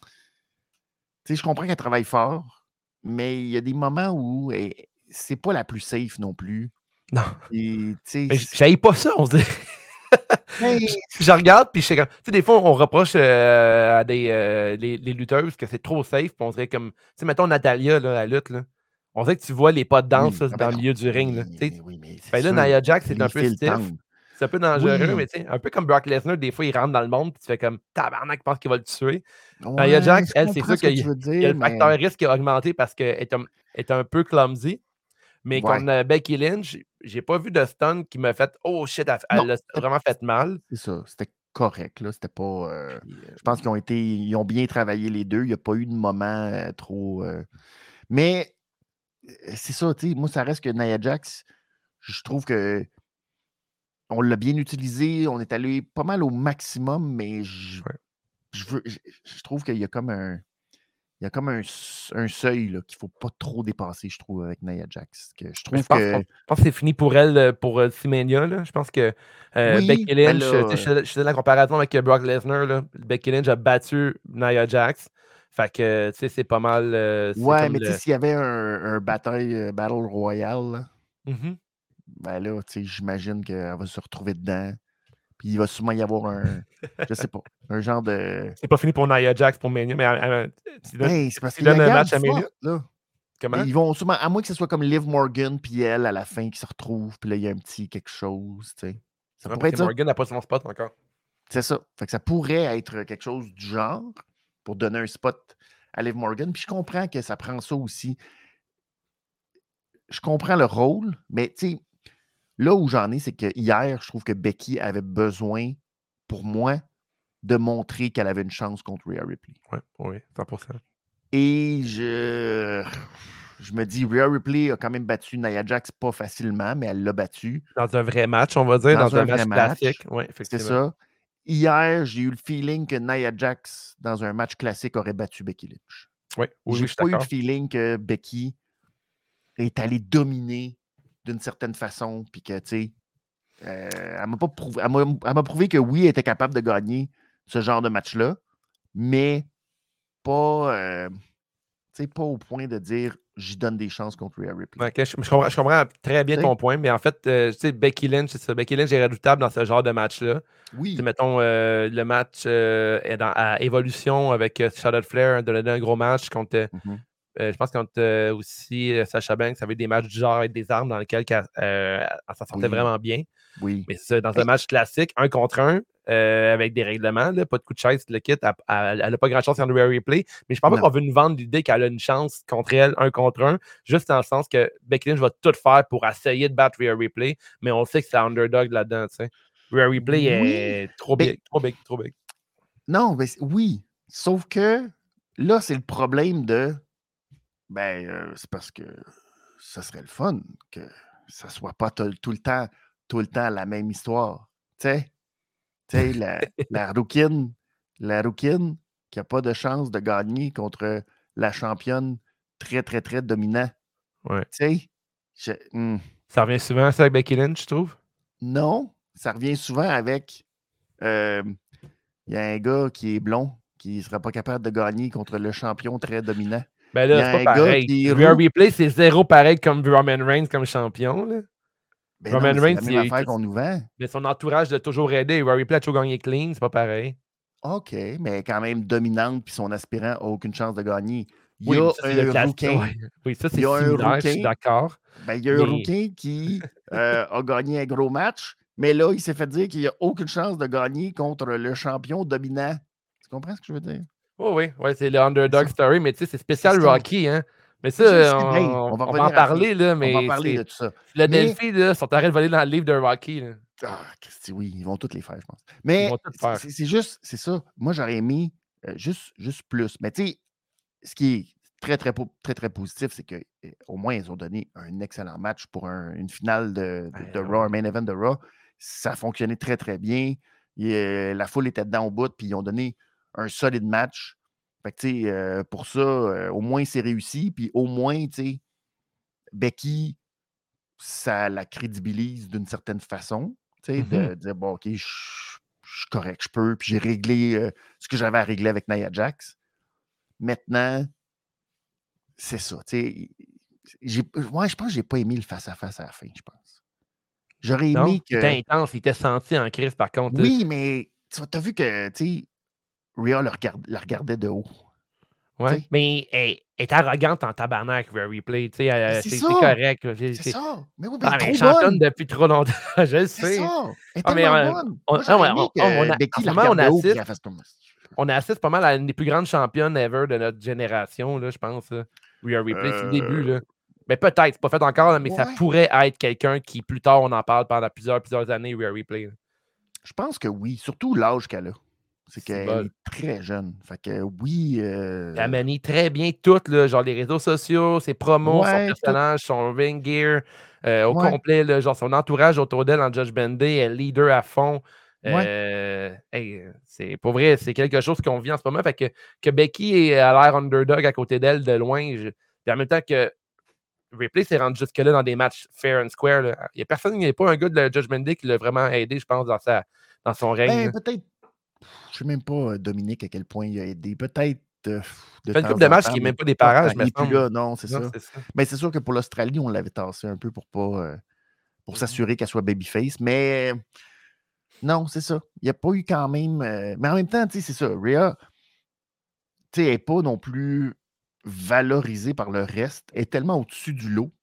Tu sais, je comprends qu'elle travaille fort, mais il y a des moments où elle- c'est pas la plus safe non plus. Non. Et, tu sais, Mais c'est- j'haïs pas ça, on se dit. ben, je, je regarde, puis je sais comme. Tu sais, des fois, on reproche euh, à des euh, les, les lutteuses que c'est trop safe, puis on dirait comme. Tu sais, mettons Natalia, là, la lutte, là. On dirait que tu vois les pas de danse oui, là, ah dans ben le non. milieu du ring, là. Oui, Tu sais, mais oui, mais c'est ben là, sûr. Nia Jax, c'est Les un peu fils stiff. tendent. C'est un peu dangereux, mais Oui, tu sais, un peu comme Brock Lesnar, des fois, il rentre dans le monde, puis tu fais comme tabarnak, je pense qu'il va le tuer. Nia ouais, Jax, je elle, c'est comprends sûr ce que qu'il y, tu veux il y a dire, le facteur mais risque qui a augmenté parce qu'elle est, un- est un peu clumsy. Mais ouais, contre euh, Becky Lynch, j'ai pas vu de stun qui m'a fait oh shit, elle, non, elle l'a c'était vraiment fait mal. c'est ça, c'était correct, là. C'était pas. euh, Puis, euh, je pense qu'ils ont été. Ils ont bien travaillé les deux. Il n'y a pas eu de moment euh, trop. euh, Mais euh, c'est ça, tu sais, moi, ça reste que Nia Jax, je trouve que on l'a bien utilisé, on est allé pas mal au maximum, mais je, ouais. je veux, je, je trouve qu'il y a comme un. il y a comme un, un seuil là, qu'il ne faut pas trop dépasser, je trouve, avec Nia Jax. Que je Mais je trouve pense, que. je pense que c'est fini pour elle euh, pour euh, Simania. Là. Je pense que euh, Oui, Becky ben Lynch, euh, tu là. sais, je je faisais la comparaison avec euh, Brock Lesnar. Là. Becky Lynch a battu Nia Jax. Fait que, tu sais, c'est pas mal. euh, c'est Ouais, comme mais tu sais, le. s'il y avait un, un bataille euh, Battle Royale, là, Mhm. ben là, tu sais, j'imagine qu'elle va se retrouver dedans. Puis il va sûrement y avoir un. Je sais pas. Un genre de. C'est pas fini pour Nia Jax pour Mania, mais euh, euh, tu donnes, Ben, c'est parce tu qu'il y a donnes un garde match à Mania. forte, là. Mais Comment? ils vont sûrement, à moins que ce soit comme Liv Morgan puis elle à la fin qui se retrouvent, puis là, il y a un petit quelque chose, tu sais. Ça Ouais, pourrait parce que être ça. Morgan n'a pas son spot encore. C'est ça. Fait que ça pourrait être quelque chose du genre pour donner un spot à Liv Morgan. Puis je comprends que ça prend ça aussi. Je comprends le rôle, mais tu sais, là où j'en ai, c'est que hier, je trouve que Becky avait besoin, pour moi, de montrer qu'elle avait une chance contre Rhea Ripley. Ouais, oui, cent pour cent. Et je, je me dis, Rhea Ripley a quand même battu Nia Jax pas facilement, mais elle l'a battu Dans un vrai match, on va dire, dans dans un un vrai match classique. match. Oui, C'est effectivement. ça. Hier, j'ai eu le feeling que Nia Jax, dans un match classique, aurait battu Becky Lynch. Oui, oui, J'ai oui, je suis pas eu le d'accord. feeling que Becky est allée dominer d'une certaine façon, puis que, tu sais, euh, elle m'a pas prouvé, elle m'a, elle m'a prouvé que oui, elle était capable de gagner ce genre de match-là, mais pas, euh, tu sais, pas au point de dire j'y donne des chances contre Rhea Ripley. Ok, je, je comprends, je comprends très bien Tu sais? ton point, mais en fait, euh, tu sais, Becky Lynch, c'est ça. Becky Lynch est redoutable dans ce genre de match-là. Tu sais, Oui. mettons, euh, le match euh, est dans, à Évolution avec euh, Charlotte Flair, de donner un gros match contre, euh, Mhm. euh, je pense, contre euh, aussi euh, Sasha Banks. Ça avait des matchs du genre avec des armes dans lesquels elle, euh, elle s'en sortait Oui. vraiment bien. Oui. Mais c'est ça, dans un Ben, match classique, un contre un, euh, avec des règlements, là, pas de coup de chaise, le kit, elle n'a pas grand chance en Rhea Replay. Mais je pense pas non. qu'on veut nous vendre l'idée qu'elle a une chance contre elle, un contre un, juste dans le sens que Becky Lynch va tout faire pour essayer de battre Rhea Replay, mais on sait que c'est underdog là-dedans, tu sais. Rhea Replay Oui. est trop Ben, big, trop big, trop big. non, mais oui. Sauf que là, c'est le problème de. Ben, euh, c'est parce que ça serait le fun que ça soit pas tout, tout le temps, tout le temps la même histoire. Tu sais, tu sais, la, la rouquine, la rouquine qui n'a pas de chance de gagner contre la championne très, très, très dominant. Ouais. Tu sais, je- hmm, Ça revient souvent, ça, avec Becky Lynch, je trouve. non, ça revient souvent avec. euh, Il y a un gars qui est blond qui ne sera pas capable de gagner contre le champion très dominant. Ben Il y là, a c'est pas un gars pareil. qui est Rhea roux. Replay, c'est zéro pareil comme Roman Reigns comme champion, là. Ben non, Roman mais c'est Reigns, la même il a eu affaire tout. qu'on nous vend. Mais son entourage l'a toujours aidé. Rhea Replay a toujours gagné clean, c'est pas pareil. OK, mais quand même dominante, puis son aspirant n'a aucune chance de gagner. Il y Oui, mais a ça, c'est le un classique. rouquin. Ouais. Oui, ça, Il c'est y a un similaire, je suis rouquin. d'accord. Ben, il y a un Mais rouquin qui euh, a gagné un gros match, mais là, il s'est fait dire qu'il n'y a aucune chance de gagner contre le champion dominant. Tu comprends ce que je veux dire? oh, oui, ouais, c'est le C'est underdog ça. story, mais tu sais, c'est C'est spécial ça. Rocky, hein. Mais ça, Je le euh, sais bien. on, On va on va en revenir à la fin. parler, là, On va en mais parler c'est. de tout ça. Mais, Philadelphie, là, sont en train de voler dans le livre de Rocky, là. ah, Christy, oui, ils vont tous les faire, je pense. Ils Mais vont tout faire. c'est c'est juste, c'est ça. Moi, j'aurais aimé euh, juste, juste plus. Mais tu sais, ce qui est très, très, po- très, très positif, c'est qu'au moins, ils ont donné un excellent match pour un- une finale de, de, de Ouais, Raw, ouais. un main event de Raw. Ça a fonctionné très, très bien. Et, euh, la foule était dedans au bout, puis ils ont donné un solide match. Fait que, tu sais, euh, pour ça, euh, au moins, c'est réussi. Puis au moins, tu sais, Becky, ça la crédibilise d'une certaine façon. Tu sais, Mhm. de dire, bon, OK, je je suis correct, je peux. Puis j'ai réglé euh, ce que j'avais à régler avec Nia Jax. Maintenant, c'est ça. Tu sais, j'ai, moi, je pense que j'ai pas aimé le face-à-face à la fin, je pense. J'aurais Non? aimé Il était que. intense, il était senti en crise, par contre. Là. Oui, mais tu as vu que, tu sais, Rhea le regarde- la regardait de haut. Tu Ouais. sais? Mais elle, elle est arrogante en tabarnak, Rhea Replay. Tu sais, Mais elle- c'est c'est c'est ça! correct. Là. C'est- C'est c'est- ça! Mais oui, mais elle Ah, est mais elle est trop championne bonne! depuis trop longtemps, je le C'est sais. ça! Elle est Ah, mais tellement euh, bonne! on, Moi, ah, j'aurais ouais, aimé on- on que a- en Becky ce la moment, on regarde de haut et assiste, qu'elle fasse comme. on assiste pas mal à une des plus grandes championnes ever de notre génération, là, je pense. Là. Rhea Replay, c'est le début. Euh, Là. Mais peut-être, c'est pas fait encore, là, mais ça ouais. pourrait être quelqu'un qui, plus tard, on en parle pendant plusieurs, plusieurs années, Rhea Replay. Là. Je pense que oui, surtout l'âge qu'elle a. C'est C'est qu'elle bol. est très jeune. Fait que oui. Elle euh, manie très bien tout, là, genre les réseaux sociaux, ses promos, son Ouais, tout. personnage, son ring gear, euh, au Ouais. complet, là, genre son entourage autour d'elle en Judge Banday, elle est leader à fond. Ouais. Euh, hey, c'est pour vrai, c'est quelque chose qu'on vit en ce moment. Fait que, que Becky a l'air underdog à côté d'elle de loin. Je... Puis en même temps que Ripley s'est rendu jusque-là dans des matchs fair and square. Là. Il n'y a personne, il n'y a pas un gars de la Judgment Day qui l'a vraiment aidé, je pense, dans, sa, dans son règne. Ben, peut-être, je sais même pas, Dominique, à quel point il a aidé. Peut-être euh, de Il fait une temps couple de en matchs temps, qui n'est mais même pas des pas parages, tant. mais Il n'est plus semble. là, non, c'est Non, ça. c'est ça. Mais c'est sûr que pour l'Australie, on l'avait tassé un peu pour pas euh, pour mm-hmm. s'assurer qu'elle soit babyface. Mais non, c'est ça. Il n'y a pas eu quand même. Euh... Mais en même temps, tu sais, c'est ça. Rhea, tu sais, elle n'est pas non plus valorisée par le reste. Elle est tellement au-dessus du lot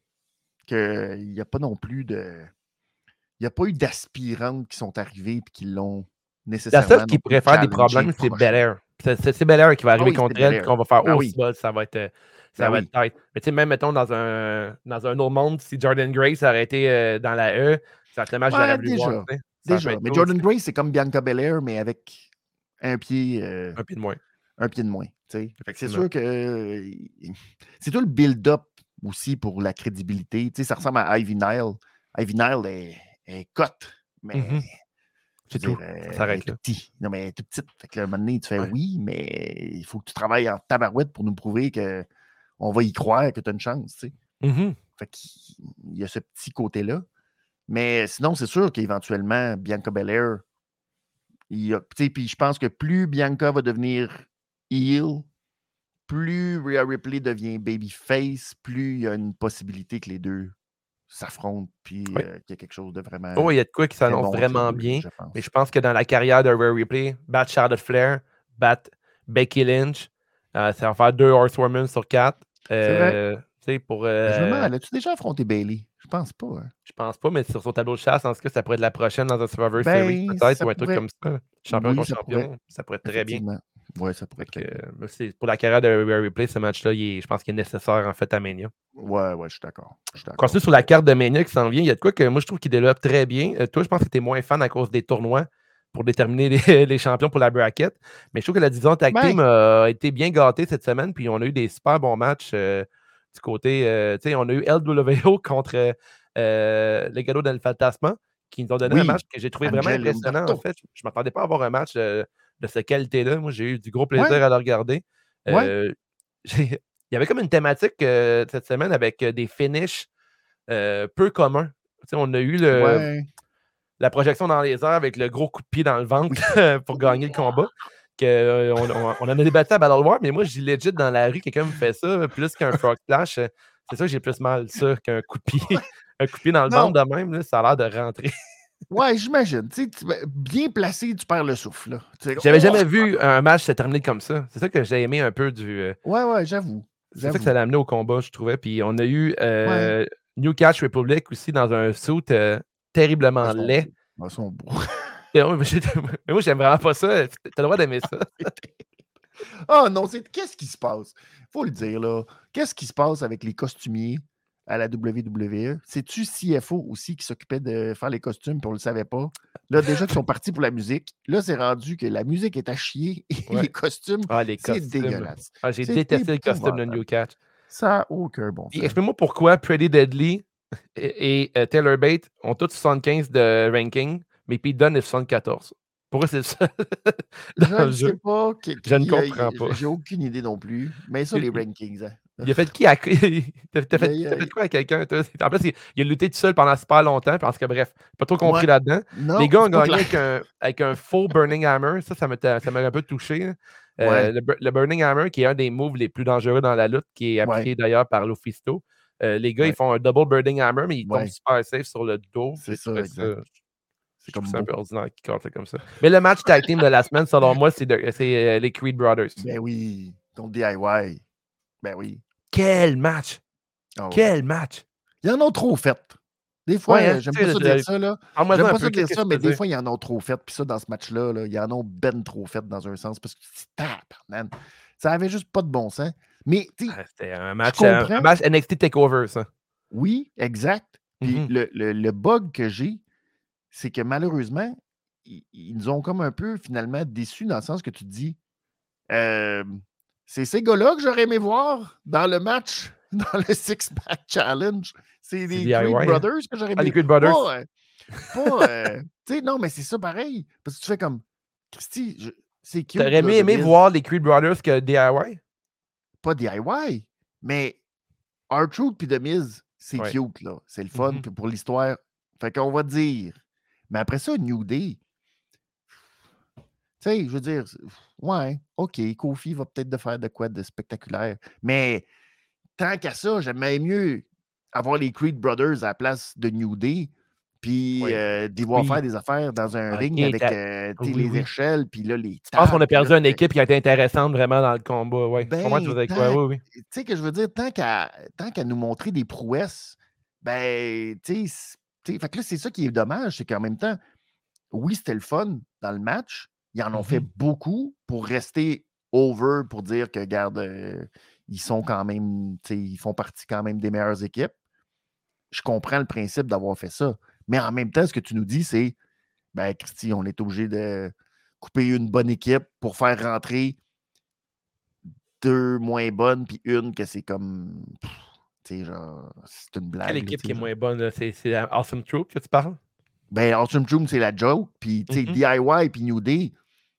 qu'il n'y a pas non plus de. Il n'y a pas eu d'aspirantes qui sont arrivées et qui l'ont nécessairement. La seule qui pourrait faire des problèmes, c'est Belair. C'est, c'est Belair qui va arriver ah oui, contre elle et qu'on va faire « Oh, oui. ça va être, ça ben va oui. être tight. » Mais tu sais, même, mettons, dans un, dans un autre monde, si Jordan Grace aurait été euh, dans la E, certainement, ouais, je l'aurais voulu déjà, voir. Déjà, mais cool, Jordan t'sais. Grace, c'est comme Bianca Belair, mais avec un pied... Euh, un pied de moins. Un pied de moins, tu sais. C'est sûr que... Euh, c'est tout le build-up aussi pour la crédibilité. Tu sais, ça ressemble à Ivy Nile. Ivy Nile est, est cote, mais... Mm-hmm. C'est tout. Dire, ça s'arrête là. Petit. Non, mais elle est tout petite. Fait que là, un moment donné, tu fais ouais. oui, mais il faut que tu travailles en tabarouette pour nous prouver qu'on va y croire, que tu as une chance, tu sais. Mm-hmm. Fait qu'il y a ce petit côté-là. Mais sinon, c'est sûr qu'éventuellement, Bianca Belair, il y a, puis je pense que plus Bianca va devenir heel, plus Rhea Ripley devient babyface, plus il y a une possibilité que les deux s'affrontent, puis oui. euh, qu'il y a quelque chose de vraiment... Oh, il y a de quoi qui s'annonce bon vraiment deux, bien. Je mais je pense que dans la carrière de Rhea Ripley, battre Charlotte Flair, battre Becky Lynch, euh, ça va faire deux Horsewomen sur quatre. Euh, c'est vrai. Pour, euh... Je me demande, as-tu déjà affronté Bayley? Je pense pas. Hein. Je pense pas, mais sur son tableau de chasse, en tout cas, ça pourrait être la prochaine dans un Survivor ben, Series, peut-être, ou un pourrait... truc comme ça. Champion oui, contre ça champion, pourrait. ça pourrait être très bien. Oui, ça pourrait être euh, c'est, Pour la carrière de Rhea Ripley, ce match-là, est, je pense qu'il est nécessaire, en fait, à Mania. Ouais, ouais, je suis d'accord. Continue sur la carte de Mania qui s'en vient, il y a de quoi que moi, je trouve qu'il développe très bien. Euh, toi, je pense que tu es moins fan à cause des tournois pour déterminer les, les champions pour la bracket, mais je trouve que la division tag team ben... a été bien gâtée cette semaine, puis on a eu des super bons matchs euh, du côté, euh, tu sais, on a eu L W O contre euh, les Legado del Fantasma, qui nous ont donné oui. un match que j'ai trouvé Angel vraiment impressionnant, en fait. Je ne m'attendais pas à avoir un match euh, de cette qualité-là. Moi, j'ai eu du gros plaisir ouais. à le regarder. Ouais. Euh, il y avait comme une thématique euh, cette semaine avec euh, des finishes euh, peu communs. T'sais, on a eu le, ouais. la projection dans les airs avec le gros coup de pied dans le ventre oui. pour gagner le combat. Que, euh, on, on, on en a débattu à Battle War, mais moi, je dis legit dans la rue, quelqu'un me fait ça, plus qu'un frog splash. C'est ça que j'ai plus mal ça qu'un coup de pied. Un coup de pied dans le ventre de même, là, ça a l'air de rentrer. Ouais, j'imagine. Tu sais, bien placé, tu perds le souffle. Là. J'avais oh, jamais vu un match se terminer comme ça. C'est ça que j'ai aimé un peu du. Euh... Ouais, ouais, j'avoue. C'est j'avoue. ça que ça l'a amené au combat, je trouvais. Puis on a eu euh, ouais. New Catch Republic aussi dans un suit euh, terriblement ils laid. Ils sont beaux. mais moi, j'aime vraiment pas ça. T'as le droit d'aimer ça. Oh non, c'est... qu'est-ce qui se passe? Faut le dire, là. Qu'est-ce qui se passe avec les costumiers à la W W E? C'est-tu C F O aussi qui s'occupait de faire les costumes, puis on ne le savait pas? Là, déjà qu'ils sont partis pour la musique, là, c'est rendu que la musique est à chier et ouais. les costumes, ah, les c'est costumes. dégueulasse. Ah, j'ai c'est détesté le costume de New Catch. Ça n'a aucun bon sens. Explique-moi pourquoi Pretty Deadly et, et uh, Taylor Bate ont tous soixante-quinze de ranking, mais Pete Dunne est soixante-quatorze. Pourquoi c'est ça? Je ne sais pas. Qui, je ne comprends pas. J'ai aucune idée non plus. Mais ça, les rankings. Hein. Il a fait qui à... T'as fait, il, fait quoi à quelqu'un? En plus, il a lutté tout seul pendant super longtemps, parce que bref, pas trop compris ouais. là-dedans. Non, les gars ont gagné avec un, avec un faux Burning Hammer. Ça, ça m'a, ça m'a un peu touché. Ouais. Euh, le, le Burning Hammer, qui est un des moves les plus dangereux dans la lutte, qui est appliqué ouais. d'ailleurs par Lufisto. Euh, les gars, ouais. ils font un double Burning Hammer, mais ils tombent super safe sur le dos. C'est ça, exact. Ça. C'est comme un peu ordinaire qui casse comme ça. Mais le match tag team de la semaine, selon moi, c'est, de, c'est euh, les Creed Brothers. Ben oui, contre D I Y. Ben oui. Quel match! Oh, Quel ouais. match! Ils en ont trop fait. Des fois, ouais, hein, j'aime pas ça de, dire de... ça, là. Ah, j'aime pas peu, ça dire ça, mais des fois, ils en ont trop fait. Puis ça, dans ce match-là, là, ils en ont ben trop fait dans un sens. Parce que man, ça avait juste pas de bon sens. Mais, tu ah, c'était un match, un, un match N X T TakeOver, ça. Oui, exact. Puis mm-hmm. le, le, le bug que j'ai, c'est que malheureusement, ils, ils nous ont comme un peu finalement déçus dans le sens que tu te dis euh, c'est ces gars-là que j'aurais aimé voir dans le match, dans le Six-Pack Challenge. C'est les Creed Brothers que j'aurais aimé ah, les Creed Brothers. voir. Pas. euh, tu sais, non, mais c'est ça pareil. Parce que tu fais comme. Christy, je- c'est cute, T'aurais là, mieux de aimé Miz. voir les Creed Brothers que D I Y? Pas D I Y, mais R-Truth puis The Miz, c'est Ouais. cute, là. C'est le fun. Mhm. Puis pour l'histoire. Fait qu'on va dire. Mais après ça, New Day. Tu sais, je veux dire, ouais, OK, Kofi va peut-être de faire de quoi de spectaculaire. Mais tant qu'à ça, j'aimerais mieux avoir les Creed Brothers à la place de New Day, puis Ouais. euh, d'y voir Oui. faire des affaires dans un ring Ok, avec t'as- euh, tu sais, oui, les oui. échelles, puis là, les Je pense qu'on tables. a Puis là, perdu une fait- équipe qui a été intéressante vraiment dans le combat. Ouais. Je comprends tu ben, faisais quoi. tant, Oui, oui. tu sais que je veux dire, tant qu'à tant qu'à nous montrer des prouesses, ben, tu sais, c- tu sais, fait que là, c'est ça qui est dommage, c'est qu'en même temps, oui, c'était le fun dans le match. Ils en ont fait Mhm. beaucoup pour rester over, pour dire que, regarde, euh, ils sont quand même, tu sais, ils font partie quand même des meilleures équipes. Je comprends le principe d'avoir fait ça. Mais en même temps, ce que tu nous dis, c'est, ben, Christy, on est obligé de couper une bonne équipe pour faire rentrer deux moins bonnes, puis une que c'est comme, pff, tu sais, genre, c'est une Quelle blague, là, équipe tu qui sais, est genre. moins bonne? Là? C'est c'est la Awesome Troop que tu parles? Ben, Awesome Troom, c'est la joke, puis, tu sais, Mhm. D I Y puis New Day,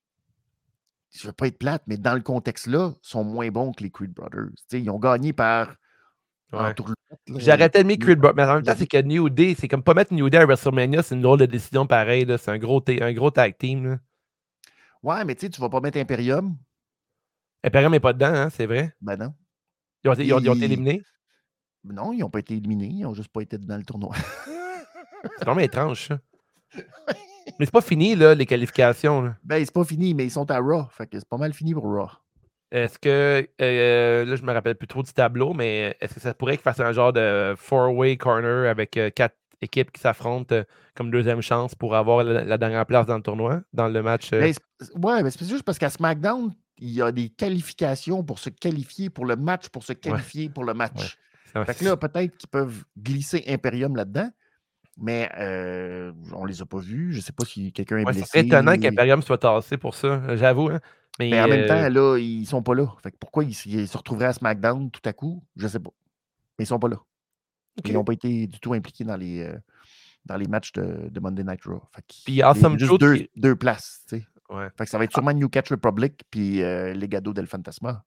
je veux pas être plate, mais dans le contexte-là, sont moins bons que les Creed Brothers. Tu sais, ils ont gagné par Ouais. entourloupe, là, J'arrêtais de mettre mais Creed Brothers. Mais en même temps, j'avais- c'est que New Day, c'est comme pas mettre New Day à WrestleMania, c'est une drôle de décision pareil. là. C'est un gros, ta- un gros tag team. Là. Ouais, mais tu sais, tu vas pas mettre Imperium. Imperium n'est pas dedans, hein, c'est vrai. Ben non. Ils ont, été- ils ont- ils ont été Et... éliminés. Non, ils n'ont pas été éliminés, ils n'ont juste pas été dans le tournoi. C'est quand même étrange, ça. Mais c'est pas fini, là, les qualifications. Là. Ben, c'est pas fini, mais ils sont à Raw. Fait que c'est pas mal fini pour Raw. Est-ce que, euh, là, je me rappelle plus trop du tableau, mais est-ce que ça pourrait qu'ils fassent un genre de four-way corner avec euh, quatre équipes qui s'affrontent euh, comme deuxième chance pour avoir la, la dernière place dans le tournoi, dans le match? euh, Ben, c'est- ouais, mais c'est juste parce qu'à SmackDown, il y a des qualifications pour se qualifier pour le match, pour se Ouais, qualifier pour le ouais. match. Ça- Fait que là, peut-être qu'ils peuvent glisser Imperium là-dedans, mais euh, on les a pas vus. Je sais pas si quelqu'un est ouais, ça serait étonnant blessé. qu'Imperium soit tassé pour ça, j'avoue. Hein. Mais en Mais même euh, temps, là, ils sont pas là. Fait que pourquoi ils, ils se retrouveraient à SmackDown tout à coup? Je sais pas. Mais ils sont pas là. Ils OK. n'ont pas été du tout impliqués dans les, euh, dans les matchs de, de Monday Night Raw. Fait Puis qu'il y a Awesome juste Truth, deux, qui- deux places, tu sais. ouais. Fait que ça va être Ah, sûrement New Catch Republic puis euh, Legado del Fantasma.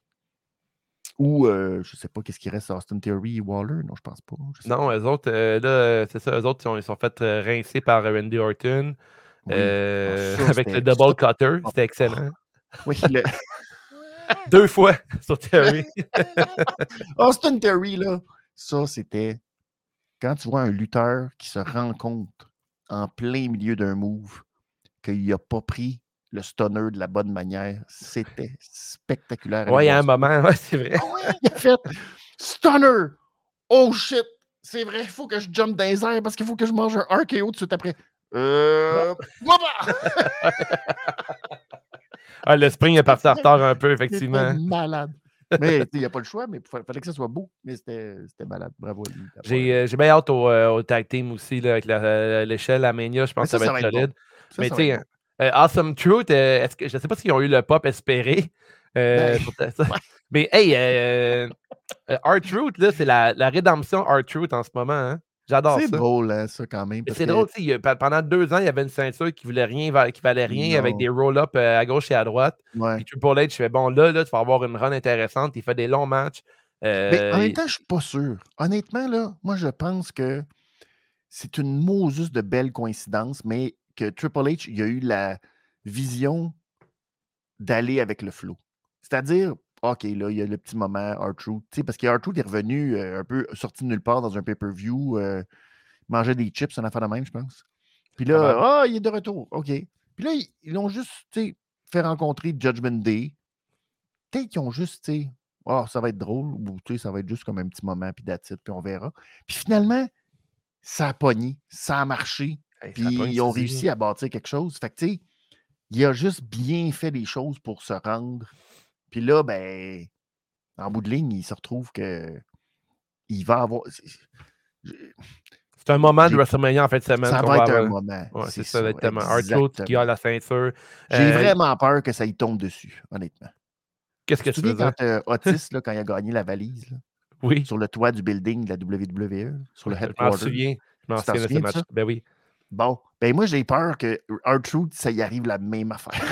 Ou, euh, je sais pas, qu'est-ce qui reste, Austin Theory et Waller? Non, je pense pas. Je sais non, pas. eux autres, euh, là, euh, c'est ça, eux autres, ils sont, ils sont fait euh, rincer par euh, Randy Orton Oui. Ah, euh, ça, avec le c'était. double Ça, cutter. oh, C'était oh. excellent. Oui, le... Deux fois sur Theory. Austin Theory, là, ça, c'était quand tu vois un lutteur qui se rend compte en plein milieu d'un move qu'il n'a pas pris le stunner de la bonne manière, c'était spectaculaire. Allez Ouais, il y a voir un ça. moment, ouais, c'est vrai. Ah ouais, il a fait stunner! Oh shit! C'est vrai, il faut que je jump dans les airs parce qu'il faut que je mange un R K O tout de suite après. Euh. Waba! Ah, le spring est parti en C'était retard un peu, effectivement. malade. Mais il n'y a pas le choix, mais il fallait que ça soit beau. Mais c'était malade. Bravo à lui. J'ai euh, j'ai bien hâte au, euh, au tag team aussi, là, avec la- l'échelle à Mania. Je pense Mais que ça ça, va ça être va être bon. solide. Ça, Mais ça tu va être sais, bon. euh, Awesome Truth, euh, est-ce que, je ne sais pas s'ils ont eu le pop espéré. euh, Ben, pour ta- ça. Mais hey, euh, euh, R-Truth, là, c'est la, la rédemption R-Truth en ce moment. Hein? J'adore c'est ça. drôle, hein, ça, quand même. Mais Parce c'est que, drôle, tu sais, il y a- pe- pendant deux ans, il y avait une ceinture qui voulait rien, va- qui valait rien avec non. des roll-ups euh, à gauche et à droite. Ouais. Puis Triple H fait bon, là, là, tu vas avoir une run intéressante. Il fait des longs matchs. Mais en Euh, même il- temps, je suis pas sûr. Honnêtement, là, moi, je pense que c'est une Moses de belle coïncidence, mais que Triple H, il a eu la vision d'aller avec le flow. C'est-à-dire, OK, là, il y a le petit moment R-Truth, tu sais, parce que R-Truth est revenu euh, un peu sorti de nulle part dans un pay-per-view, euh, il mangeait des chips, un affaire de même, je pense. Puis là, probable. ah, il est de retour, OK. Puis là, ils, ils l'ont juste, tu sais, fait rencontrer Judgment Day. Peut-être qu'ils ont juste, tu sais, ah, ça va être drôle, ou tu sais, ça va être juste comme un petit moment, puis that's it, puis on verra. Puis finalement, ça a pogné, ça a marché, Hey, puis ça pogne, ils ont tu dis. réussi à bâtir quelque chose. Fait que, tu sais, il a juste bien fait les choses pour se rendre. Puis là, ben, en bout de ligne, il se retrouve que il va avoir. j'ai- C'est un moment de j'ai- WrestleMania en fin de semaine Ça qu'on va va être un avoir. moment. Ouais, C'est c'est ça, ça, exactement. R-Truth qui a exactement. la ceinture. J'ai Euh, vraiment peur que ça y tombe dessus, honnêtement. Qu'est-ce Tu que te tu veux souviens dire? quand euh, Otis, là, quand il a gagné la valise, là, Oui, sur le toit du building de la W W E, sur oui, le je m'en headquarter? souviens. Je m'en Tu t'en souviens de ce souviens de match. ça? Ben oui. Bon, ben moi, j'ai peur que R-Truth, ça y arrive la même affaire.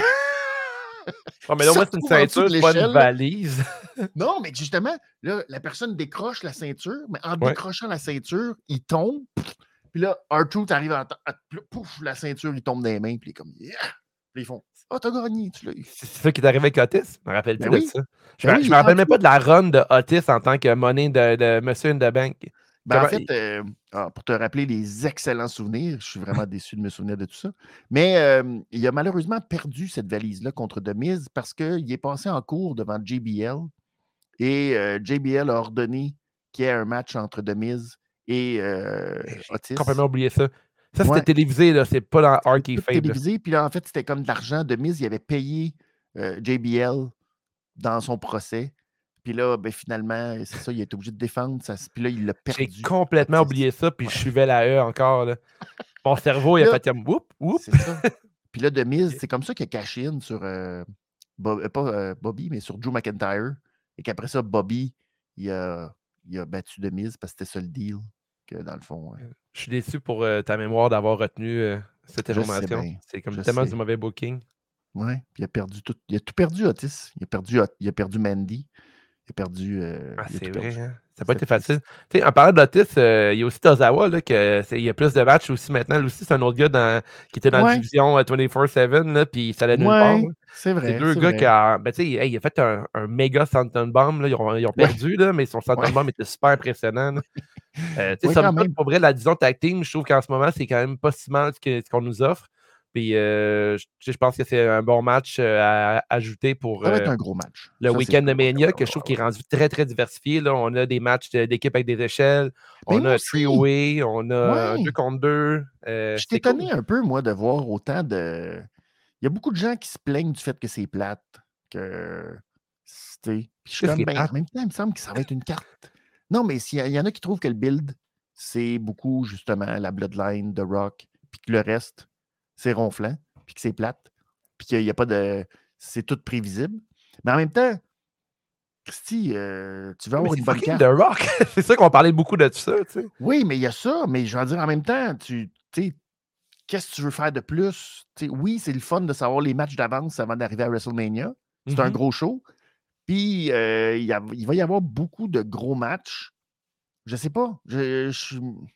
Oh, mais Il là, se moi, c'est une retrouve en dessous ceinture, de c'est pas une l'échelle. valise. Non, mais justement, là, la personne décroche la ceinture, mais en Ouais. décrochant la ceinture, il tombe. Puis là, R-Truth arrive à, à, pouf, la ceinture, il tombe dans les mains, puis il est comme, yeah! Puis ils font, ah, oh, t'as gagné, tu l'as eu. C'est ça qui est arrivé avec Otis? Je me rappelle Ben plus de oui, ça. Je ben me, oui, je il me est rappelle même rentré. pas de la run de Otis en tant que monnaie de, de Monsieur in the Bank. Ben, en Comment... fait, euh, ah, pour te rappeler les excellents souvenirs, je suis vraiment déçu de me souvenir de tout ça. Mais euh, il a malheureusement perdu cette valise-là contre The Miz parce qu'il est passé en cours devant J B L et euh, J B L a ordonné qu'il y ait un match entre The Miz et euh, J'ai Otis. complètement oublié ça. Ça, c'était Ouais. télévisé, là. C'est pas dans C'était tout Arcade. télévisé. Puis là, en fait, c'était comme de l'argent. The Miz, il avait payé euh, J B L dans son procès. Puis là, ben, finalement, c'est ça, il a été obligé de défendre. Ça, puis là, il l'a J'ai perdu. complètement Otis. oublié ça, puis Ouais. je suivais la E encore. Là. Mon cerveau, il a Là, fait comme whoop, whoop. c'est ça. Puis là, The Miz, c'est comme ça qu'il a caché in sur, euh, Bob, euh, pas euh, Bobby, mais sur Drew McIntyre. Et qu'après ça, Bobby, il a, il a battu The Miz parce que c'était ça le deal. Que dans le fond, ouais. Je suis déçu pour euh, ta mémoire d'avoir retenu euh, cette Je sais information. bien. C'est comme Je tellement sais. du mauvais booking. Ouais. Puis il a perdu tout. Il a tout perdu, Otis. Il a perdu, il a perdu Mandy. Il a perdu. Euh, Ah, il a c'est tout vrai, perdu. hein? Ça n'a pas C'était été triste. facile. Tu sais, en parlant d'Otis, euh, il y a aussi Tozawa, là, que c'est- il y a plus de matchs aussi maintenant. Lui aussi, c'est un autre gars dans- qui était dans la Ouais. division euh, vingt-quatre sept, là, puis ça allait nulle part. Ouais. Là. C'est C'est vrai. deux C'est gars qui vrai. a, ben, tu sais, hey, il a fait un, un méga Santon Bomb. Là. Ils, ont, ils ont Ouais. perdu, là, mais son Santon Ouais. Bomb était super impressionnant. Là. Euh, tu sais, Ouais, somme quand toute, même. pour vrai, la division tag team, je trouve qu'en ce moment, c'est quand même pas si mal ce que- ce qu'on nous offre. Puis, euh, je, tu sais, je pense que c'est un bon match euh, à ajouter pour Ça va être euh, un gros match. le Ça, c'est week-end de sûr. Ouais, Mania, ouais, que je trouve ouais, qu'il est ouais. rendu très, très diversifié. Là. On a des matchs de- d'équipe avec des échelles, Mais on moi a un aussi. three-way, on a un deux Ouais. contre deux. Euh, Je suis c'est cool. étonné un peu, moi, de voir autant de. Il y a beaucoup de gens qui se plaignent du fait que c'est plate. Que. tu sais, Puis je suis Qu'est-ce qui comme, est ben, plate? en même temps, il me semble que ça va être une carte. Non, mais s'il y, a- il y en a qui trouvent que le build, c'est beaucoup, justement, la Bloodline, The Rock, puis que le reste, c'est ronflant, puis que c'est plate, puis qu'il n'y a pas de. C'est tout prévisible. Mais en même temps, Christy, euh, tu veux Mais avoir c'est une bonne fucking carte. The Rock. C'est ça qu'on parlait beaucoup de ça, tu sais. Oui, mais il y a ça, mais je veux dire, en même temps, tu sais, qu'est-ce que tu veux faire de plus? Tu sais, oui, c'est le fun de savoir les matchs d'avance avant d'arriver à WrestleMania. C'est un Mhm. gros show. Puis, euh, il, y a- il va y avoir beaucoup de gros matchs. Je sais pas. Je, je,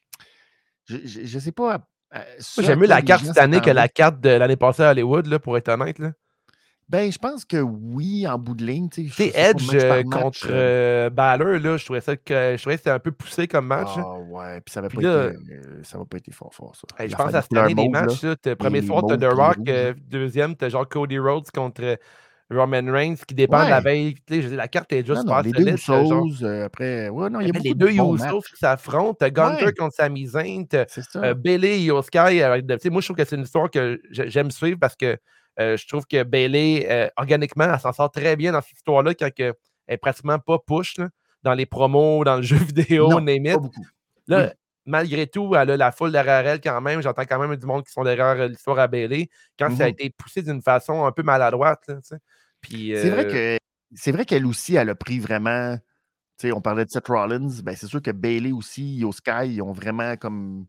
je, je- je sais pas à- à- Moi, ce à j'aime mieux quoi la les carte gens cette année que s'attendaient. la carte de l'année passée à Hollywood, là, pour être honnête. Là. Ben, je pense que oui, en bout de ligne. Tu sais, Tu sais, je- c'est pas Edge match euh, par match. contre euh, euh, Balor, là, je trouvais ça que je trouvais que c'était un peu poussé comme match. Là. Ah ouais, puis ça va Puis pas été, là, euh, ça va pas été fort fort, ça. hey, je pense L'affaire à des cette couleurs année, les mauves, là. matchs. Là, t'as- Les, premier les soir, t'as mauves The puis les Rock. rouges, là. Euh, deuxième, t'as genre Cody Rhodes contre euh, Roman Reigns qui dépend de la Ouais. veille. Tu sais, je veux dire, la carte est déjà Non, non, super les deux solide. t'as Genre, Usos, euh, après. Ouais, non, il y a après, les beaucoup de deux bons Usos matchs. qui s'affrontent. T'as Gunter Ouais, contre Sami Zayn. T'as c'est euh, ça. Bayley et Io Sky. avec de- tu sais, moi, je trouve que c'est une histoire que j'ai- j'aime suivre parce que euh, je trouve que Bayley, euh, organiquement, elle s'en sort très bien dans cette histoire-là quand que, elle est pratiquement pas push là, dans les promos, dans le jeu vidéo, Non, name pas it. beaucoup. Là, Oui. malgré tout, elle a la foule derrière elle quand même. J'entends quand même du monde qui sont derrière euh, l'histoire à Bayley. Quand ça a Mhm. été poussé d'une façon un peu maladroite. Là, tu sais. Puis, C'est vrai euh, que c'est vrai qu'elle aussi, elle a pris vraiment. Tu sais, on parlait de Seth Rollins. Ben, c'est sûr que Bailey aussi, Io Sky, ils ont vraiment comme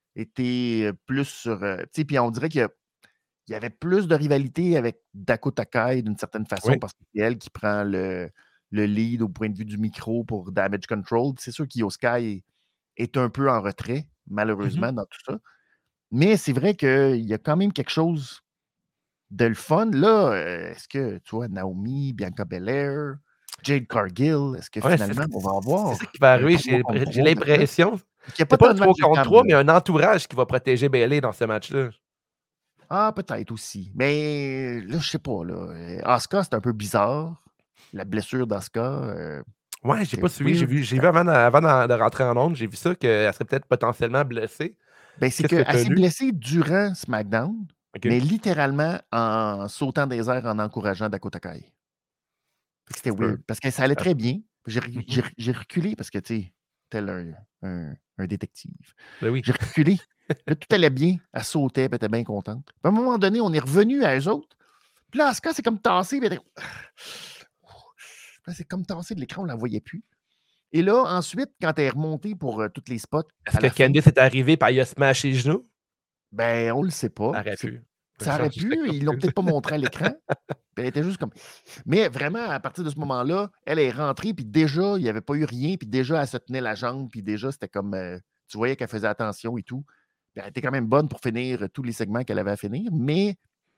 été euh, plus sur. euh, tu sais, puis on dirait qu'il y, a- il y avait plus de rivalité avec Dakota Kai d'une certaine façon oui. parce que c'est elle qui prend le, le lead au point de vue du micro pour Damage Control. C'est sûr qu'Io Sky est, est un peu en retrait, Mhm. malheureusement, dans tout ça. Mais c'est vrai qu'il y a quand même quelque chose de le fun. Là, euh, est-ce que, tu vois, Naomi, Bianca Belair, Jade Cargill, est-ce que Ouais, c'est finalement, on va c'est ça avoir qui va un arriver. trois J'ai contre j'ai trois là-dedans? l'impression. Parce qu'il n'y a C'est pas pas tant un de trois matchs de contre table, trois, là. mais un entourage qui va protéger Bayley dans ce match-là. Ah, peut-être aussi. Mais là, je sais pas, là. Euh, Asuka, c'est un peu bizarre. La blessure d'Asuka, euh, Ouais, j'ai c'est pas suivi. J'ai weird. vu, j'ai vu avant, de- avant de, de rentrer en onde, j'ai vu ça qu'elle serait peut-être potentiellement blessée. Ben, c'est Qu'est-ce que tu qu'elle as s'est lu? blessée durant SmackDown, OK. mais littéralement en sautant des airs en encourageant Dakota Kai. Fait que Ça c'était se peut. weird. Parce que ça allait Ça- très bien. J'ai re- Mhm. j'ai re- j'ai reculé parce que, tu sais, tel un, un- un détective. Ben oui. J'ai reculé. Là, tout allait bien. Elle sautait, puis elle était bien contente. Puis à un moment donné, on est revenu à eux autres. Puis là, Asuka, c'est comme tassé. Puis elle était- Puis là, c'est comme tassé de l'écran, on ne la voyait plus. Et là, ensuite, quand elle est remontée pour euh, tous les spots Est-ce à que la fin, Candice est arrivée et elle a smashé les genoux? Ben, on le sait pas. Ça aurait C'est pu. ça Genre, aurait je serais pu, ils l'ont confus. peut-être pas montré à l'écran. Puis elle était juste comme mais vraiment, à partir de ce moment-là, elle est rentrée, puis déjà, il y avait pas eu rien, puis déjà, elle se tenait la jambe, puis déjà, c'était comme, heu, tu voyais qu'elle faisait attention et tout. Puis elle était quand même bonne pour finir tous les segments qu'elle avait à finir, mais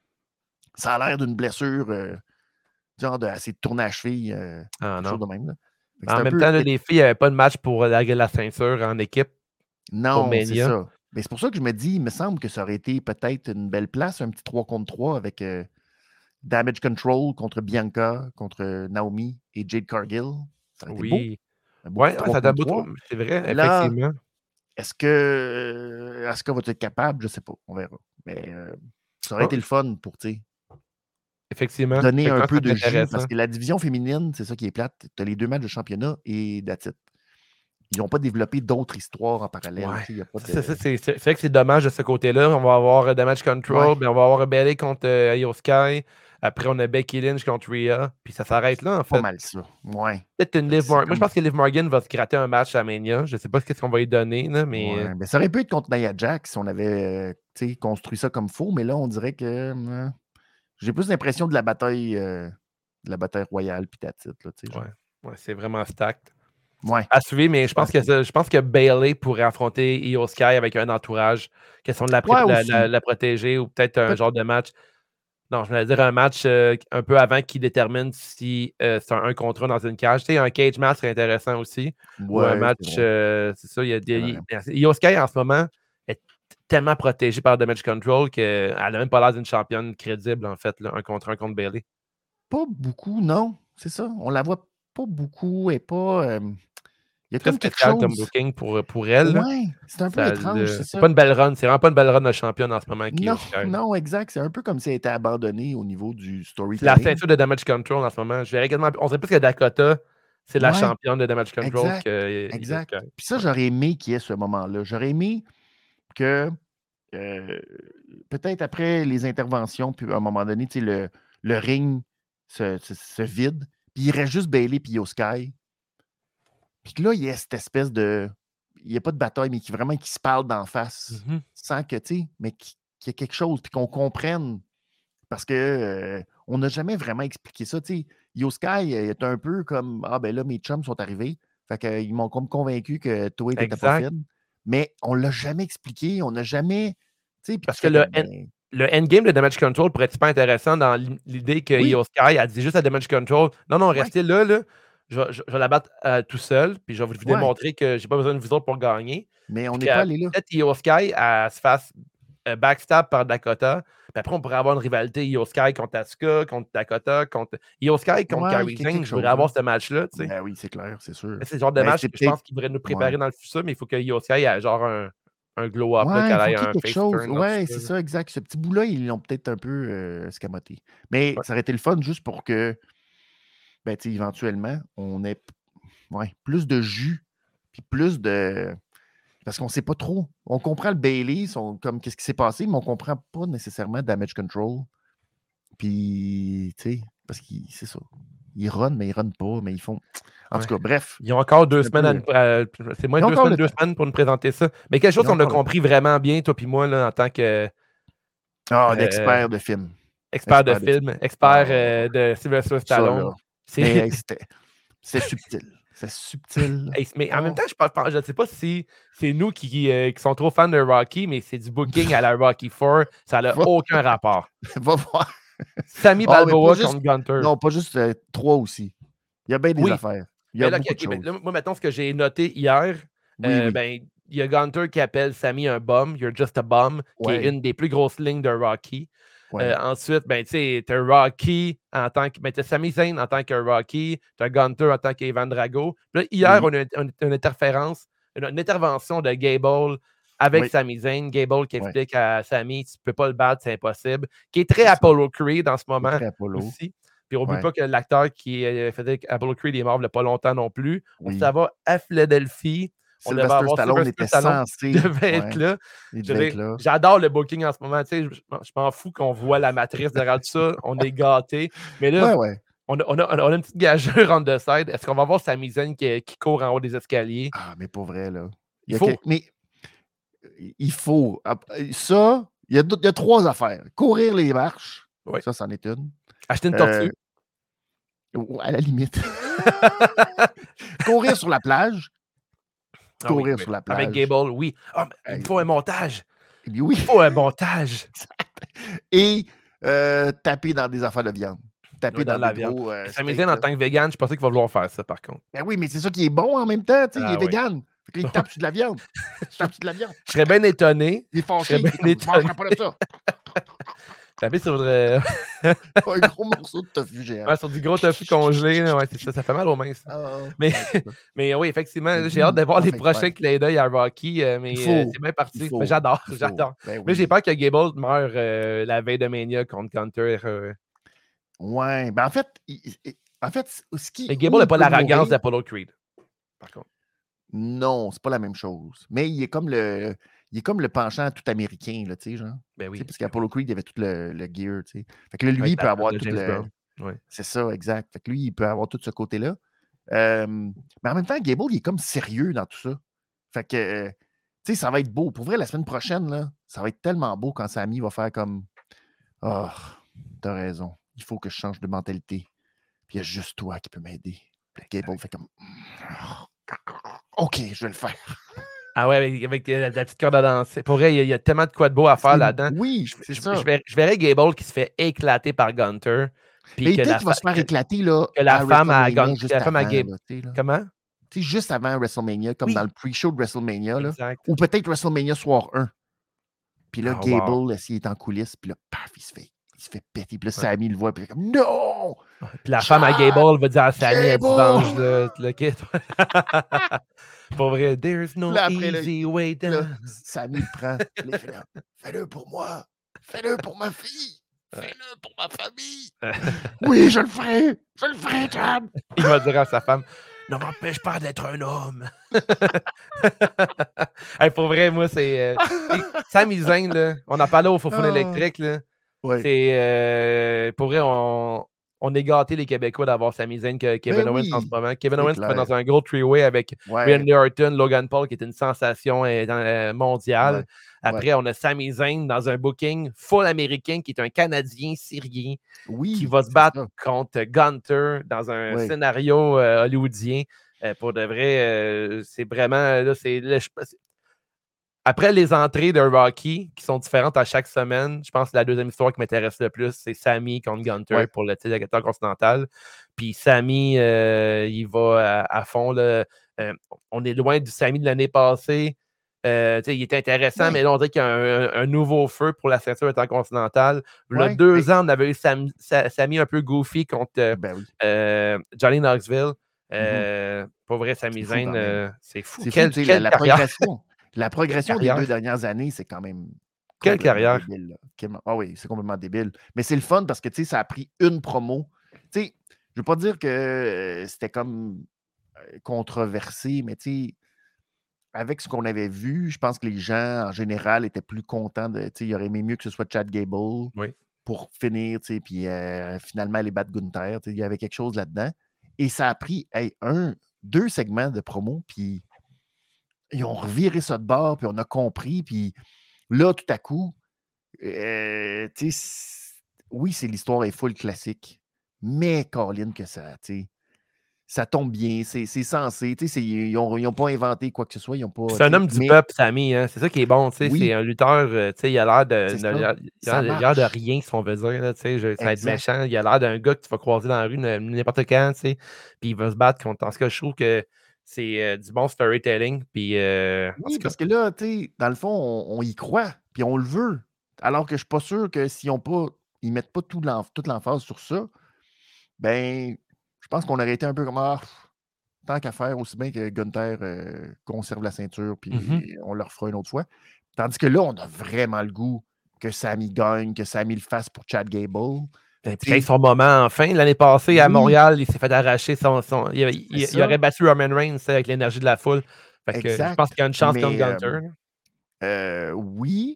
ça a l'air d'une blessure, heu, genre de elle s'est tournée la cheville, heu, Ah quelque chose non. de même, là. Fait que En c'est un même peu temps, là, é les filles n'avaient pas de match pour la la ceinture en équipe pour non, c'est Mania. ça. Mais c'est pour ça que je me dis, il me semble que ça aurait été peut-être une belle place, un petit trois contre trois avec, heu, Damage Control contre Bianca, contre Naomi et Jade Cargill. Ça aurait été beau, Oui. un beau petit Ouais, ouais, trois ça donne contre beaucoup. trois. C'est vrai, Là, effectivement. est-ce que, heu, Asuka va être capable? Je sais pas, on verra. Mais, heu, ça aurait Oh, été le fun pour, tu sais, effectivement. donner un Effectivement, ça peu peut de être jus parce intéressant. que la division féminine, c'est ça qui est plate. Tu as les deux matchs de championnat et that's it. Ils n'ont pas développé d'autres histoires en parallèle, tu Ouais. sais, il y a pas Ça, ça, de ça, c'est c'est- c'est vrai que c'est dommage de ce côté-là. On va avoir euh, Damage ouais, Control, puis on va avoir Bayley contre euh, Io Sky. Après, on a Becky Lynch contre Rhea. Puis ça s'arrête là, en pas fait. mal ça. Ouais. Peut-être une Fait que Liv c'est Morgan. Moi, je comme pense que Liv Morgan va se gratter un match à Mania. Je sais pas ce qu'on va lui donner, là, mais. ouais, ben, ça aurait pu être contre Nia Jax si on avait, heu, tu sais, construit ça comme faux, mais là, on dirait que, mmh, j'ai plus l'impression de la bataille, heu, de la bataille royale puis that's it, là, tu sais, Ouais, genre. ouais, c'est vraiment stacked. Ouais, À suivre, mais je super pense que stacked. ça- je pense que Bayley pourrait affronter Io Sky avec un entourage, question de la, pré- Ouais, la, la- aussi. la protéger ou peut-être un Peut genre de match. Non, je voulais dire un match euh, un peu avant qui détermine si euh, c'est un un contre un dans une cage. Tu sais, un cage match serait intéressant aussi. Ou un ouais, c'est match, vrai, euh, c'est ça, il y a c'est vrai. des. Io Sky en ce moment est tellement protégée par Damage Control qu'elle n'a même pas l'air d'une championne crédible, en fait, là, un contre un contre Bayley. Pas beaucoup, non, c'est ça. On la voit pas beaucoup et pas, hem, il y a Très comme quelque spécial comme chose. booking pour, pour elle. Là. Ouais, c'est un peu Ça, étrange, le- c'est c'est pas ça. une belle run. C'est vraiment pas une belle run de championne en ce moment qui est Non, Io Sky. non, exact. C'est un peu comme si elle était abandonnée au niveau du C'est la storytelling. ceinture de Damage Control en ce moment. Je verrais quasiment- on dirait plus que Dakota, c'est la Ouais, championne de Damage Control exact, que Io exact. Sky. Puis ça, Ouais. j'aurais aimé qu'il y ait ce moment-là. J'aurais aimé que, heu, peut-être après les interventions, puis à un moment donné, tu sais, le le ring se se se vide, puis il reste juste Bayley puis Io Sky. Puis que là, il y a cette espèce de il y a pas de bataille, mais qui vraiment qui se parlent d'en face, Mhm. sans que, tu sais, mais qui qu'il y ait quelque chose, puis qu'on comprenne. Parce que, heu, on n'a jamais vraiment expliqué ça, tu sais. Yo-Sky est un peu comme: «Ah ben là, mes chums sont arrivés, fait qu'ils m'ont comme convaincu que toi, tu étais pas Exact. fine». Mais on l'a jamais expliqué, on n'a jamais tu sais, puis tu Parce que fais le, comme: end- «Ben le endgame de Damage Control pourrait être super intéressant dans l'i- l'idée que oui, Io Sky a dit juste à Damage Control non, non, ouais, restez là, là. Je, vais je- je vais la battre euh, tout seul, puis je vais vous ouais». démontrer que j'ai pas besoin de vous autres pour gagner. Mais on Puis n'est que pas allé là. peut-être Io Sky elle se fasse euh, backstab par Dakota. Puis après, on pourrait avoir une rivalité Io Sky contre Asuka, contre Dakota, contre. Io Sky contre Ouais, Kairi qu'il y ait Sane. quelque Je voudrais chose, avoir hein. ce match-là, tu sais. Ben oui, c'est clair, c'est sûr. C'est le genre de Mais match c'est que je pense peut-être qu'il devrait nous ouais. préparer dans le futur, mais il faut que Io Sky ait genre un, un glow-up, là, Ouais, il qu'elle faut ait qu'il y ait un quelque face chose. turn dans tout Ouais, ça. c'est Là. ça, exact. Ce petit bout-là, ils l'ont peut-être un peu, heu, escamoté. Mais Ouais. ça aurait été le fun juste pour que, ben, tu sais, éventuellement, on ait p ouais, plus de jus, puis plus de parce qu'on sait pas trop. On comprend le Bayley, son comme qu'est-ce qui s'est passé, mais on comprend pas nécessairement Damage Control. Puis, tu sais, parce qu'ils c'est ça. Ils runnent, mais ils runnent pas, mais ils font en tout Ouais. cas, bref, Ils ont encore deux c'est un semaines à peu nous, euh, c'est moins ils de ont deux encore semaines, le deux temps. semaines pour nous présenter ça. Mais quelque chose Ils ont qu'on a encore le temps. compris vraiment bien, toi puis moi, là, en tant que Ah, euh, d'experts de film. expert de Experts de film, expert ah, euh, de Sylvester ça là. Stallone. C'est. Mais hey, c'était c'est subtil. C'est subtil. Hey, mais en même Oh, temps, je pense, je ne sais pas si c'est nous qui, euh, qui sont trop fans de Rocky, mais c'est du booking à la Rocky quatre. Ça n'a va aucun rapport. va voir. Sammy Ah, mais pas Balboa juste contre Gunter. non, pas juste, heu, trois aussi. Il y a bien des Oui, affaires. Il y mais a là, OK, beaucoup de OK, ben, choses. là, moi, mettons ce que j'ai noté hier. Oui, euh, oui. ben, il y a Gunter qui appelle Sammy un bum, You're just a bum, qui est Ouais, une des plus grosses lignes de Rocky. Euh, ouais. ensuite, ben, tu sais, t'as Rocky en tant que. Ben, t'as Sami Zayn en tant que Rocky, t'as Gunter en tant qu'Evan Drago. Puis là, hier, Oui, on a une, une interférence, une, une intervention de Gable avec oui, Sami Zayn. Gable qui ouais. explique à Sami, tu peux pas le battre, c'est impossible. Qui est très C'est ça. Apollo Creed en ce C'est moment très Apollo. aussi. Puis oublie Ouais. pas que l'acteur qui euh, faisait Apollo Creed est mort il n'y a pas longtemps non plus. On Oui. s'en va à Philadelphie. On devait Sylvester avoir Stallone Sylvester était Stallone qui censé devait être ouais, là. il Je devait veux être dire, là. j'adore le booking en ce moment. Tu sais, je, je m'en fous qu'on voit la matrice derrière tout ça. On est gâtés. Mais là, Ouais, ouais. on a, on a- on a une petite gageure on the side. Est-ce qu'on va voir sa misaine qui, qui court en haut des escaliers? Ah, mais pour vrai, là. Il Il y a que faut. mais il faut. Ça, il y, a, il y a trois affaires. Courir les marches. Oui. Ça, c'en est une. Acheter une tortue. Euh, à la limite. Courir sur la plage. Ah Courir oui, sur la plage. Avec Gable, oui. Oh, il me faut un montage. Oui. Il faut un montage. Et euh, taper dans des affaires de viande. Taper oui, dans, dans la des viande. gros. Euh, S'amuser en tant que vegan, je pensais qu'il va vouloir faire ça, par contre. Ben oui, mais c'est ça qui est bon en même temps. Ah, il est oui. vegan. Fait que là, il tape sur de la viande. Il tape sur de la viande. Je serais bien étonné. Il est fâché. Je serais bien étonné. Je ne pas de ça. Taper sur, euh... un gros morceau de tofu géant. Ouais, sur du gros tofu congelé. Ouais, c'est ça, ça fait mal aux mains. Ça. Oh, mais, mais oui, effectivement, j'ai hâte de voir les prochains clins d'œil à Rocky. Euh, mais euh, c'est bien parti. Mais j'adore, j'adore. Ben oui. Mais j'ai peur que Gable meure euh, la veille de Mania contre Gunter. Euh... Ouais, ben en fait, il, en fait, ce qui. Mais Gable n'a pas l'arrogance d'Apollo Creed, par contre. Non, c'est pas la même chose. Mais il est comme le. Il est comme le penchant tout américain, là, tu sais, genre. Ben oui. Parce qu'Apollo Creed, il avait tout le, le gear, tu sais. Fait que là, lui, ouais, il peut avoir tout le. Ouais. C'est ça, exact. Fait que lui, il peut avoir tout ce côté-là. Euh, mais en même temps, Gable, il est comme sérieux dans tout ça. Fait que, euh, tu sais, ça va être beau. Pour vrai, la semaine prochaine, là, ça va être tellement beau quand Sami va faire comme oh, t'as raison. Il faut que je change de mentalité. Puis il y a juste toi qui peux m'aider. Puis Gable fait comme OK, je vais le faire. Ah ouais, avec, avec la, la petite corde à danser. Pour vrai, il y, a, il y a tellement de quoi de beau à faire là-dedans. Oui, c'est je, ça. Je, je, verrais, je verrais Gable qui se fait éclater par Gunter. Puis que la qu'il va se faire que, éclater là, que la femme à Gunter. Juste la femme avant, à Gable. Là, Comment? Tu sais, juste avant WrestleMania, comme oui. dans le pre-show de WrestleMania. Là, ou peut-être WrestleMania soir un. Puis là, oh, Gable, wow. s'il est en coulisses, puis là, paf, il se fait, il se fait péter. Puis là, ouais. Sami le voit, puis il est comme non! Puis la femme à Gable va dire à Sami, elle dit venge le, le kit. Pour vrai, there's no là, après, easy là, way down. Sami le prend. Là, fait là, fais-le pour moi. Fais-le pour ma fille. Fais-le pour ma famille. Oui, je le ferai. Je le ferai, Chad. Il va dire à sa femme, ne m'empêche pas d'être un homme. Hey, pour vrai, moi, c'est... Euh, Sami Zayn, là, on a parlé au Fofone oh. électrique. Là. Ouais. C'est... Euh, pour vrai, on... On est gâtés, les Québécois, d'avoir Sami Zayn que Kevin ben Owens oui, en ce moment. Kevin Owens fait dans un gros three-way avec ouais. Randy Orton, Logan Paul, qui est une sensation euh, mondiale. Ouais. Après, ouais. on a Sami Zayn dans un booking full américain, qui est un Canadien syrien, oui, qui va se battre ça. contre Gunter dans un oui. scénario euh, hollywoodien. Euh, pour de vrai, euh, c'est vraiment... Là, c'est, là, je, Après les entrées de Rocky, qui sont différentes à chaque semaine, je pense que la deuxième histoire qui m'intéresse le plus, c'est Sami contre Gunter ouais. pour le titre de continental. Puis Sami, euh, il va à, à fond. Là, euh, on est loin du Sami de l'année passée. Euh, il est intéressant, ouais. mais là, on dirait qu'il y a un, un, un nouveau feu pour la ceinture intercontinentale. Là, ouais. deux ouais. ans, on avait eu Sami, Sami un peu goofy contre euh, ben oui. euh, Johnny Knoxville. Euh, mm-hmm. Pour vrai, Sami Zayn, euh, c'est fou. C'est quelle, fou, quelle la, la progression. La progression des deux dernières années, c'est quand même. Quelle carrière? Débile, ah oui, c'est complètement débile. Mais c'est le fun parce que tu sais, ça a pris une promo. Tu sais, je veux pas dire que euh, c'était comme euh, controversé, mais tu sais, avec ce qu'on avait vu, je pense que les gens en général étaient plus contents de. Tu sais, ils auraient aimé mieux que ce soit Chad Gable oui. pour finir, tu sais, puis euh, finalement aller battre Gunther. Il y avait quelque chose là-dedans. Et ça a pris hey, un, deux segments de promo, puis. Ils ont reviré ça de bord, puis on a compris. Puis là, tout à coup, euh, tu sais, oui, c'est l'histoire est full classique, mais Colin, que ça, tu sais, ça tombe bien, c'est, c'est censé. Tu sais, ils n'ont pas inventé quoi que ce soit. Ils ont pas, c'est un homme du mais... peuple, Sami. Hein? C'est ça qui est bon. Oui. C'est un lutteur, tu sais, il a l'air de, de, il a, il a l'air de rien, si on veut dire. Là, je, ça va être méchant. Il a l'air d'un gars que tu vas croiser dans la rue n'importe quand, puis il va se battre contre. En ce cas, je trouve que c'est euh, du bon storytelling. Puis, euh, oui, parce que là, tu sais, dans le fond, on, on y croit, puis on le veut. Alors que je ne suis pas sûr que s'ils ont pas, ils mettent pas tout l'emp- toute l'emphase sur ça, ben, je pense qu'on aurait été un peu comme ah, tant qu'à faire, aussi bien que Gunther euh, conserve la ceinture, puis mm-hmm. on le refera une autre fois. Tandis que là, on a vraiment le goût que Sami gagne, que Sami le fasse pour Chad Gable. Ben, puis il son moment enfin. L'année passée, à oui. Montréal, il s'est fait arracher son. son il, il, il, il aurait battu Roman Reigns avec l'énergie de la foule. Fait que je pense qu'il y a une chance mais, contre Gunter. Euh, euh, oui.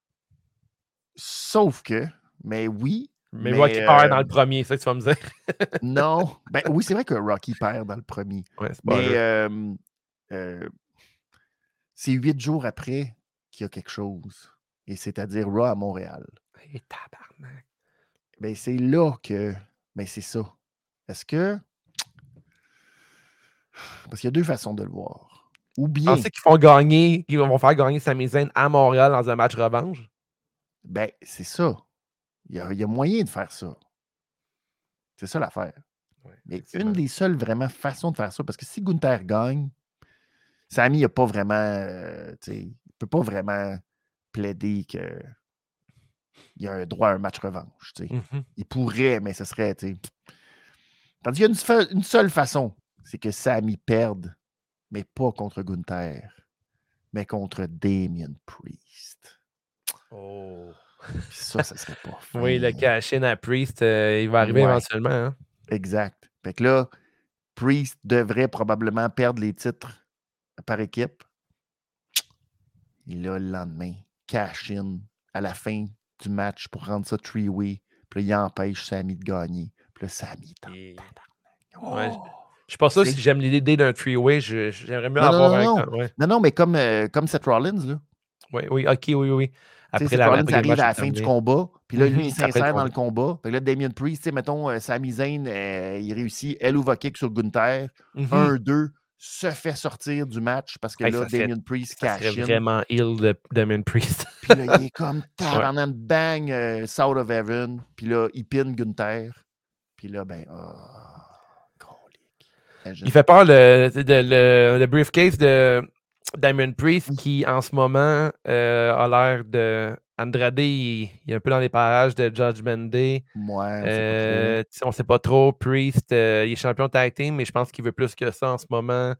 Sauf que. Mais oui. Mais, mais Rocky euh, perd dans le premier, c'est ça que tu vas me dire. Non. Ben oui, c'est vrai que Rocky perd dans le premier. Ouais, c'est mais euh, euh, c'est huit jours après qu'il y a quelque chose. Et c'est-à-dire Raw à Montréal. Et tabarnak. Ben, c'est là que. Ben, c'est ça. Est-ce que. Parce qu'il y a deux façons de le voir. Ou bien. Pensez qu'ils font gagner, qu'ils vont faire gagner Sami Zayn à Montréal dans un match revanche? Ben, c'est ça. Il y a, il y a moyen de faire ça. C'est ça l'affaire. Ouais, Mais une des seules vraiment façons de faire ça, parce que si Gunther gagne, Sami n'a pas vraiment. Euh, il ne peut pas vraiment plaider qu'il y a un droit à un match revanche. Mm-hmm. Il pourrait, mais ce serait. T'sais. Tandis qu'il y a une, fe- une seule façon, c'est que Sami perde, mais pas contre Gunther, mais contre Damien Priest. Oh. Puis ça, ça serait pas fin. Oui, le cash-in à Priest, euh, il va arriver ouais. éventuellement. Hein? Exact. Fait que là, Priest devrait probablement perdre les titres par équipe. Et là, le lendemain, cash-in à la fin du match pour rendre ça three-way. Puis là, il empêche Sami de gagner. Puis là, Sami est en Et... oh! ouais, je suis pas sûr si j'aime l'idée d'un three-way. J'aimerais mieux non, avoir non, un. Non, non, ouais. non, non mais comme, euh, comme Seth Rollins, là. Oui, oui, ok, oui, oui. Après Seth la, Rollins après arrive à la fin terminé. Du combat, puis là, lui, il s'insère dans le combat. Puis là, Damien Priest, mettons, euh, Sami Zayn, euh, il réussit Helluva Kick sur Gunther. Mm-hmm. un deux, se fait sortir du match parce que hey, là, Damien serait, Priest cash in. C'est vraiment ill de Damien Priest. Puis là, il est comme tabarnak, bang, euh, South of Heaven. Puis là, il pine Gunther. Puis là, ben, oh, il fait peur le, le, le, le briefcase de Damien Priest qui, en ce moment, euh, a l'air de. Andrade, il, il est un peu dans les parages de Judgment Day. Ouais, on euh, sait on sait pas trop. Priest, euh, il est champion tag team, mais je pense qu'il veut plus que ça en ce moment.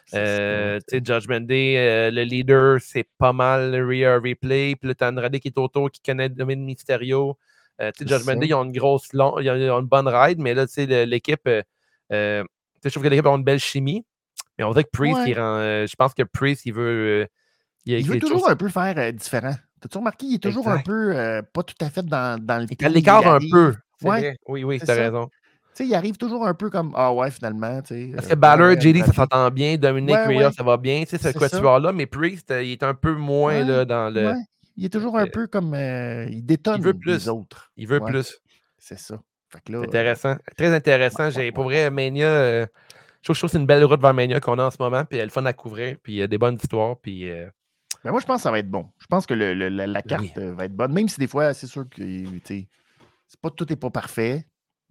Euh, Judgment Day, euh, le leader, c'est pas mal Rhea Ripley. Puis là, t'as Andrade qui est autour, qui connaît Dominic Mysterio. Euh, Judgment Day, ils ont une grosse long, ils ont une bonne ride, mais là, l'équipe, euh, euh, je trouve que l'équipe a une belle chimie. Mais on dirait que Priest, ouais. il rend, euh, je pense que Priest, il veut. Euh, il, il veut toujours choses... un peu faire euh, différent. T'as-tu remarqué, il est toujours exact. un peu, euh, pas tout à fait dans, dans le Il l'écart un peu. Ouais. Vrai. Oui, oui, t'as raison. Tu sais, il arrive toujours un peu comme ah ouais, finalement. Parce que Balor, ouais, J D, ça s'entend bien. Dominic ouais, Rhea, ouais. ça va bien. Tu sais, ce quatuor-là, mais Priest, il est un peu moins ouais, là, dans le. Ouais. Il est toujours un peu comme. Euh, il détonne il veut plus. les autres. Il veut ouais. plus. C'est ça. C'est intéressant. Euh... Très intéressant. J'ai, pour vrai, Mania, euh, je trouve que c'est une belle route vers Mania qu'on a en ce moment. Puis elle est fun à couvrir. Puis il y a des bonnes histoires. Puis. Euh... Ben moi, je pense que ça va être bon. Je pense que le, le, la, la carte oui. va être bonne. Même si des fois, c'est sûr que c'est pas, tout n'est pas parfait.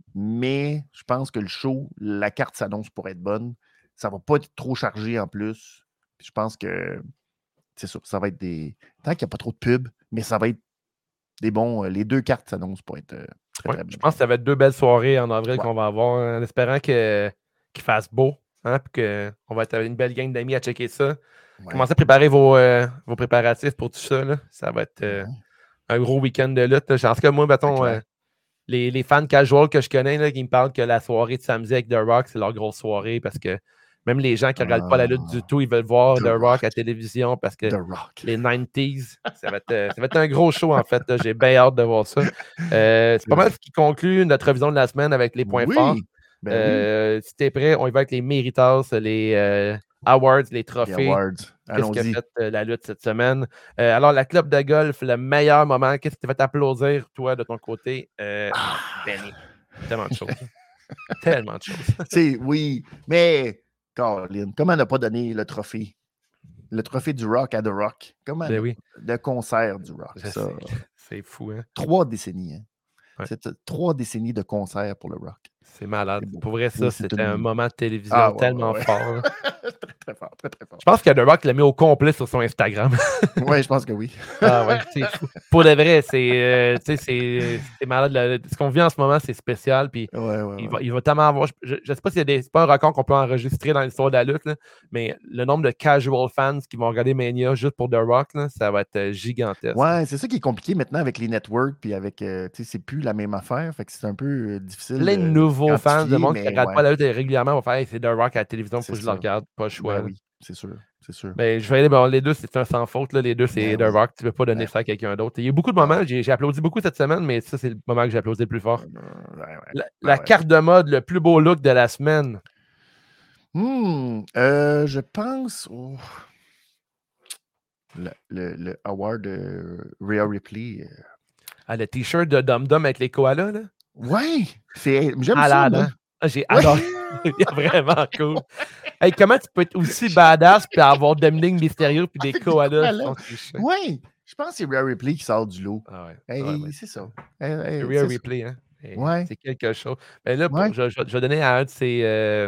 Mais je pense que le show, la carte s'annonce pour être bonne. Ça ne va pas être trop chargé en plus. Puis je pense que c'est ça. Ça va être des. Tant qu'il n'y a pas trop de pubs, mais ça va être des bons. Les deux cartes s'annoncent pour être euh, très, ouais, très bonnes. Je pense que ça va être deux belles soirées en avril ouais. qu'on va avoir, en espérant que, qu'il fasse beau. Hein, puis qu'on va être une belle gang d'amis à checker ça. Ouais. Commencez à préparer vos, euh, vos préparatifs pour tout ça. Là. Ça va être euh, ouais. un gros week-end de lutte. Là. En tout cas, moi, mettons, euh, les, les fans casual que je connais là, qui me parlent que la soirée de samedi avec The Rock, c'est leur grosse soirée parce que même les gens qui ne regardent ah, pas la lutte du tout, ils veulent voir The, The Rock. Rock à la télévision parce que les quatre-vingt-dix, ça va, être, ça va être un gros show en fait. Là. J'ai bien hâte de voir ça. Euh, c'est pas mal ce qui conclut notre révision de la semaine avec les points oui. forts. Ben euh, oui. Si t'es prêt, on y va avec les Méritas, les euh, awards, les trophées. Les awards. Qu'est-ce qu'a fait euh, la lutte cette semaine? Euh, alors, la club de golf, le meilleur moment. Qu'est-ce qui t'a fait applaudir, toi, de ton côté? Euh, ah. Benny. Tellement de choses. Tellement de choses. C'est, oui, mais, Colin, comment n'a pas donné le trophée? Le trophée du Rock à The Rock. Comment ben oui. Le concert du Rock. Ça, c'est fou, hein? Trois décennies, hein? Ouais. C'est trois décennies de concert pour le Rock. C'est malade. Pour vrai, ça, oui, c'était une... un moment de télévision ah, ouais, tellement ouais, ouais. fort. très, très fort, très, très fort. Je pense que The Rock l'a mis au complet sur son Instagram. Oui, je pense que oui. Ah ouais, c'est fou. Pour de vrai, c'est, euh, c'est, c'est malade. Là. Ce qu'on vit en ce moment, c'est spécial. Puis ouais, ouais, il, ouais. Va, il va tellement avoir. Je ne sais pas s'il y a des. C'est pas un record qu'on peut enregistrer dans l'histoire de la lutte, là, mais le nombre de casual fans qui vont regarder Mania juste pour The Rock, là, ça va être gigantesque. Ouais, c'est ça qui est compliqué maintenant avec les networks. Puis avec. Euh, tu sais, c'est plus la même affaire. Fait que c'est un peu euh, difficile. Plein de nouveaux fans, de monde qui ne regarde ouais. pas la lutte régulièrement, vont faire hey, c'est The Rock à la télévision, il faut que je le regarde. Pas le choix. Ben oui, c'est sûr. C'est sûr. Mais je vais aller, bon, les deux, c'est un sans faute. Là. Les deux, c'est ben The oui. Rock. Tu ne peux pas donner ben ça à quelqu'un d'autre. Il y a eu beaucoup de moments. Ben j'ai, j'ai applaudi beaucoup cette semaine, mais ça, c'est le moment que j'ai applaudi le plus fort. Ben ouais. La, ben la ouais. carte de mode, le plus beau look de la semaine. Hmm, euh, je pense. Oh. Le, le, le award de Rhea Ripley. euh, Ah, le t-shirt de Dum Dum avec les koalas, là. Ouais, c'est, j'aime ça, Malade, moi. hein? Ah, j'ai Ouais. adoré. Vraiment cool. Hey, comment tu peux être aussi badass puis avoir Dominique Mysterio puis des Avec des koalas koalas. sur tes chiens? Ouais, je pense que c'est Rhea Ripley qui sort du lot. Ah ouais. Hey, Ouais, mais c'est c'est ça. ça. Hey, hey, Rhea c'est ça. Ripley, hein? Et Ouais, c'est quelque chose. Mais là, ouais. pour, je, je, je vais donner à un de ses, euh,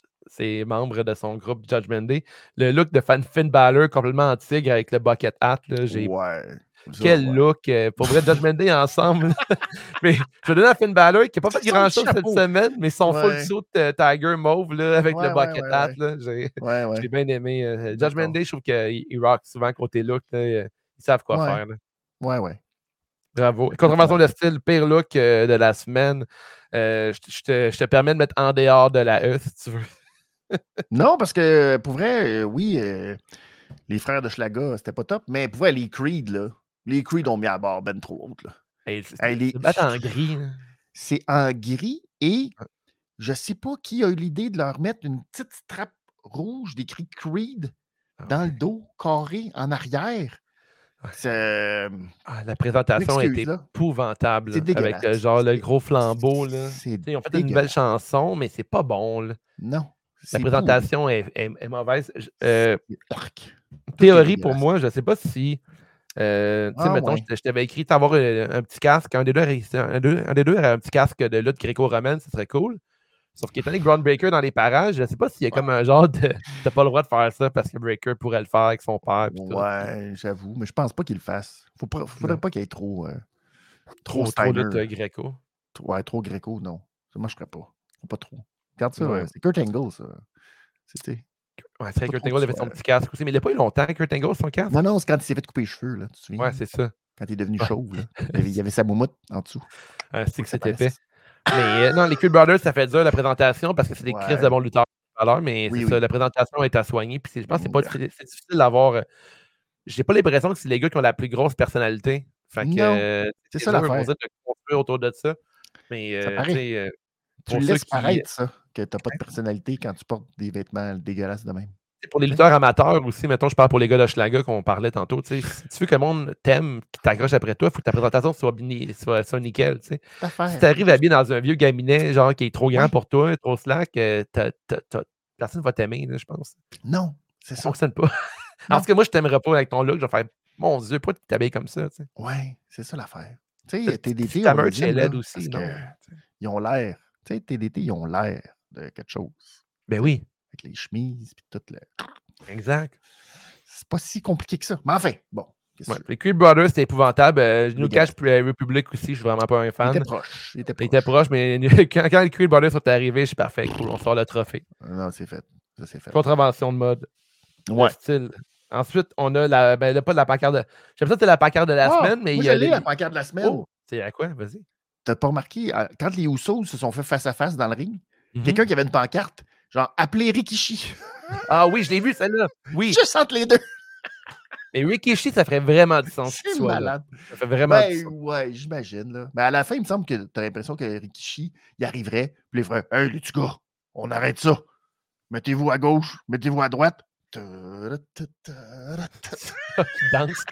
ses membres de son groupe Judgment Day le look de Fan Finn Balor complètement en tigre avec le bucket hat. Là, j'ai Ouais. Ça, Quel ouais. look! euh, pour vrai, Judgment Day ensemble. Mais je vais donner à Finn Balor qui n'a pas fait Son petit grand-chose cette chapeau. semaine, mais son full Ouais. suit euh, Tiger Mauve là, avec le Ouais, ouais, bucket ouais, hat, ouais. là, j'ai Ouais, j'ai ouais. bien aimé. euh, Judgment D'accord. Day, je trouve qu'ils ils rock souvent côté look. Là, euh, ils savent quoi Ouais, faire. Là. ouais, ouais. Bravo. Complètement Contravention de d'accord. style, pire look euh, de la semaine. Euh, je, je te, je te permets de mettre en dehors de la E si tu veux. Non, parce que pour vrai, euh, oui, euh, les frères de Schlaga, c'était pas top, mais pour vrai, les Creed, là, les Creed ont mis à bord ben trop haute. Là. Hey, c'est- Hey, les- se battre en gris. Là. C'est en gris et je sais pas qui a eu l'idée de leur mettre une petite strap rouge d'écrit Creed Ah dans le ouais. dos, carré, en arrière. Ouais. C'est. euh, Ah, la présentation a M'excuse, été là. épouvantable C'est là, avec dégueulasse. euh, genre le C'est gros flambeau. Là. c'est Tu sais, ils ont fait une nouvelle dégueulasse. chanson, mais c'est pas bon. Là. Non, La c'est pourri. présentation est, est- est mauvaise. Je- euh, C'est arc. Tout est théorie pour dégueulasse. moi, je sais pas si. Euh, tu sais, Ah mettons, je ouais. te- je t'avais écrit d'avoir un, un petit casque. Un des deux, aurait- un, deux- un des deux aurait un petit casque de lutte gréco-romaine, ce serait cool. Sauf qu'étant donné que Braun Breaker dans les parages, je sais pas s'il y a comme un genre de. T'as pas le droit de faire ça parce que Breaker pourrait le faire avec son père. Pis tout, puis Ouais, j'avoue, mais je pense pas qu'il le fasse. Faut pas, faudrait non. pas qu'il y ait trop, euh, trop Trop, trop lutte Steiner. euh, gréco. Trop- Ouais, trop Greco, non. Ça, moi, je ferais pas. Faut pas trop. Regarde ça, Ouais. euh, c'est Kurt Angle, ça. C'était Ouais, c'est vrai pas que Kurt trop que Angle tu avait son sois. petit casque aussi, mais il n'a pas eu longtemps, Kurt Angle, son casque. Non, non, c'est quand il s'est fait couper les cheveux, là. Tu te souviens? Ouais, c'est ça. Quand il est devenu Ouais. chauve, là. Il y avait, il y avait sa moumoute en dessous. Ah, c'est Faut que que ça c'était fait. paraisse. Mais euh, non, les Creed Brothers, ça fait dur la présentation parce que c'est des crises de Ouais. bons lutteurs à l'heure, mais c'est Oui, ça, oui. la présentation est à soigner. Puis c'est- je pense que c'est pas Mm, difficile, c'est difficile d'avoir. euh, J'ai pas l'impression que c'est les gars qui ont la plus grosse personnalité. Fait que Non, euh, c'est c'est ça dur, on l'affaire. dirait, de construire autour de ça. Mais Ça euh, tu paraît. sais, euh, Tu pour le ceux laisses qui. paraître, ça, que t'as pas de personnalité quand tu portes des vêtements dégueulasses de même. Pour les Tu sais? lutteurs amateurs aussi, mettons, je parle pour les gars de Schlager qu'on parlait tantôt. tu sais, Si tu veux que le monde t'aime, qui t'accroche après toi, il faut que ta présentation soit, bini- soit, soit nickel. tu sais. Cette Si affaire. tu arrives à bien dans un vieux gabinet, genre qui est trop grand Ouais. pour toi, trop slack, euh, t'as- t'as- t'as- personne ne va t'aimer, là, je pense. Non, c'est Ça ça. fonctionne pas. En Non. tout cas, moi, je t'aimerais pas avec ton look. Je vais faire, mon Dieu, pourquoi tu t'habilles comme ça? tu sais? Ouais, c'est ça l'affaire. Tu Si sais, si T D T, ta on les merch est aime, laide là, aussi, parce que non? tu sais. ils ont l'air. Tu sais, T D T, ils ont l'air de quelque chose. Ben Tu sais, oui, avec les chemises, puis tout le. exact. C'est pas si compliqué que ça. Mais enfin, bon, qu'est-ce Ouais. que tu veux? Les Creed Brothers, c'était épouvantable. Euh, New Cash Dégueulasse. Republic aussi, je suis vraiment pas un Il était fan. proche. Il était Il était proche. proche, mais quand, quand les Creed Brothers sont arrivés, je suis parfait, cool, on sort le trophée. Non, c'est fait. Ça, c'est fait. Contravention de mode, de Ouais. style. Ensuite, on a la. Ben, là, pas de la pancarte de. J'aime ça, c'est la pancarte de la Ah, semaine, mais il moi, y je a l'ai, la les. pancarte de la semaine. Oh! C'est à quoi? Vas-y. T'as pas remarqué, euh, quand les Usos se sont fait face à face dans le ring, Mhm. quelqu'un qui avait une pancarte, genre, appelez Rikishi. Ah oui, je l'ai vu, celle-là. Oui. Juste entre les deux. Mais Rikishi, ça ferait vraiment du sens qu'il C'est soit là. malade. Ça fait vraiment du Ben sens. ouais, j'imagine. Là. Mais à la fin, il me semble que tu as l'impression que Rikishi, il arriverait, puis il ferait Hey, les petits gars, on arrête ça. Mettez-vous à gauche, mettez-vous à droite. Il danse.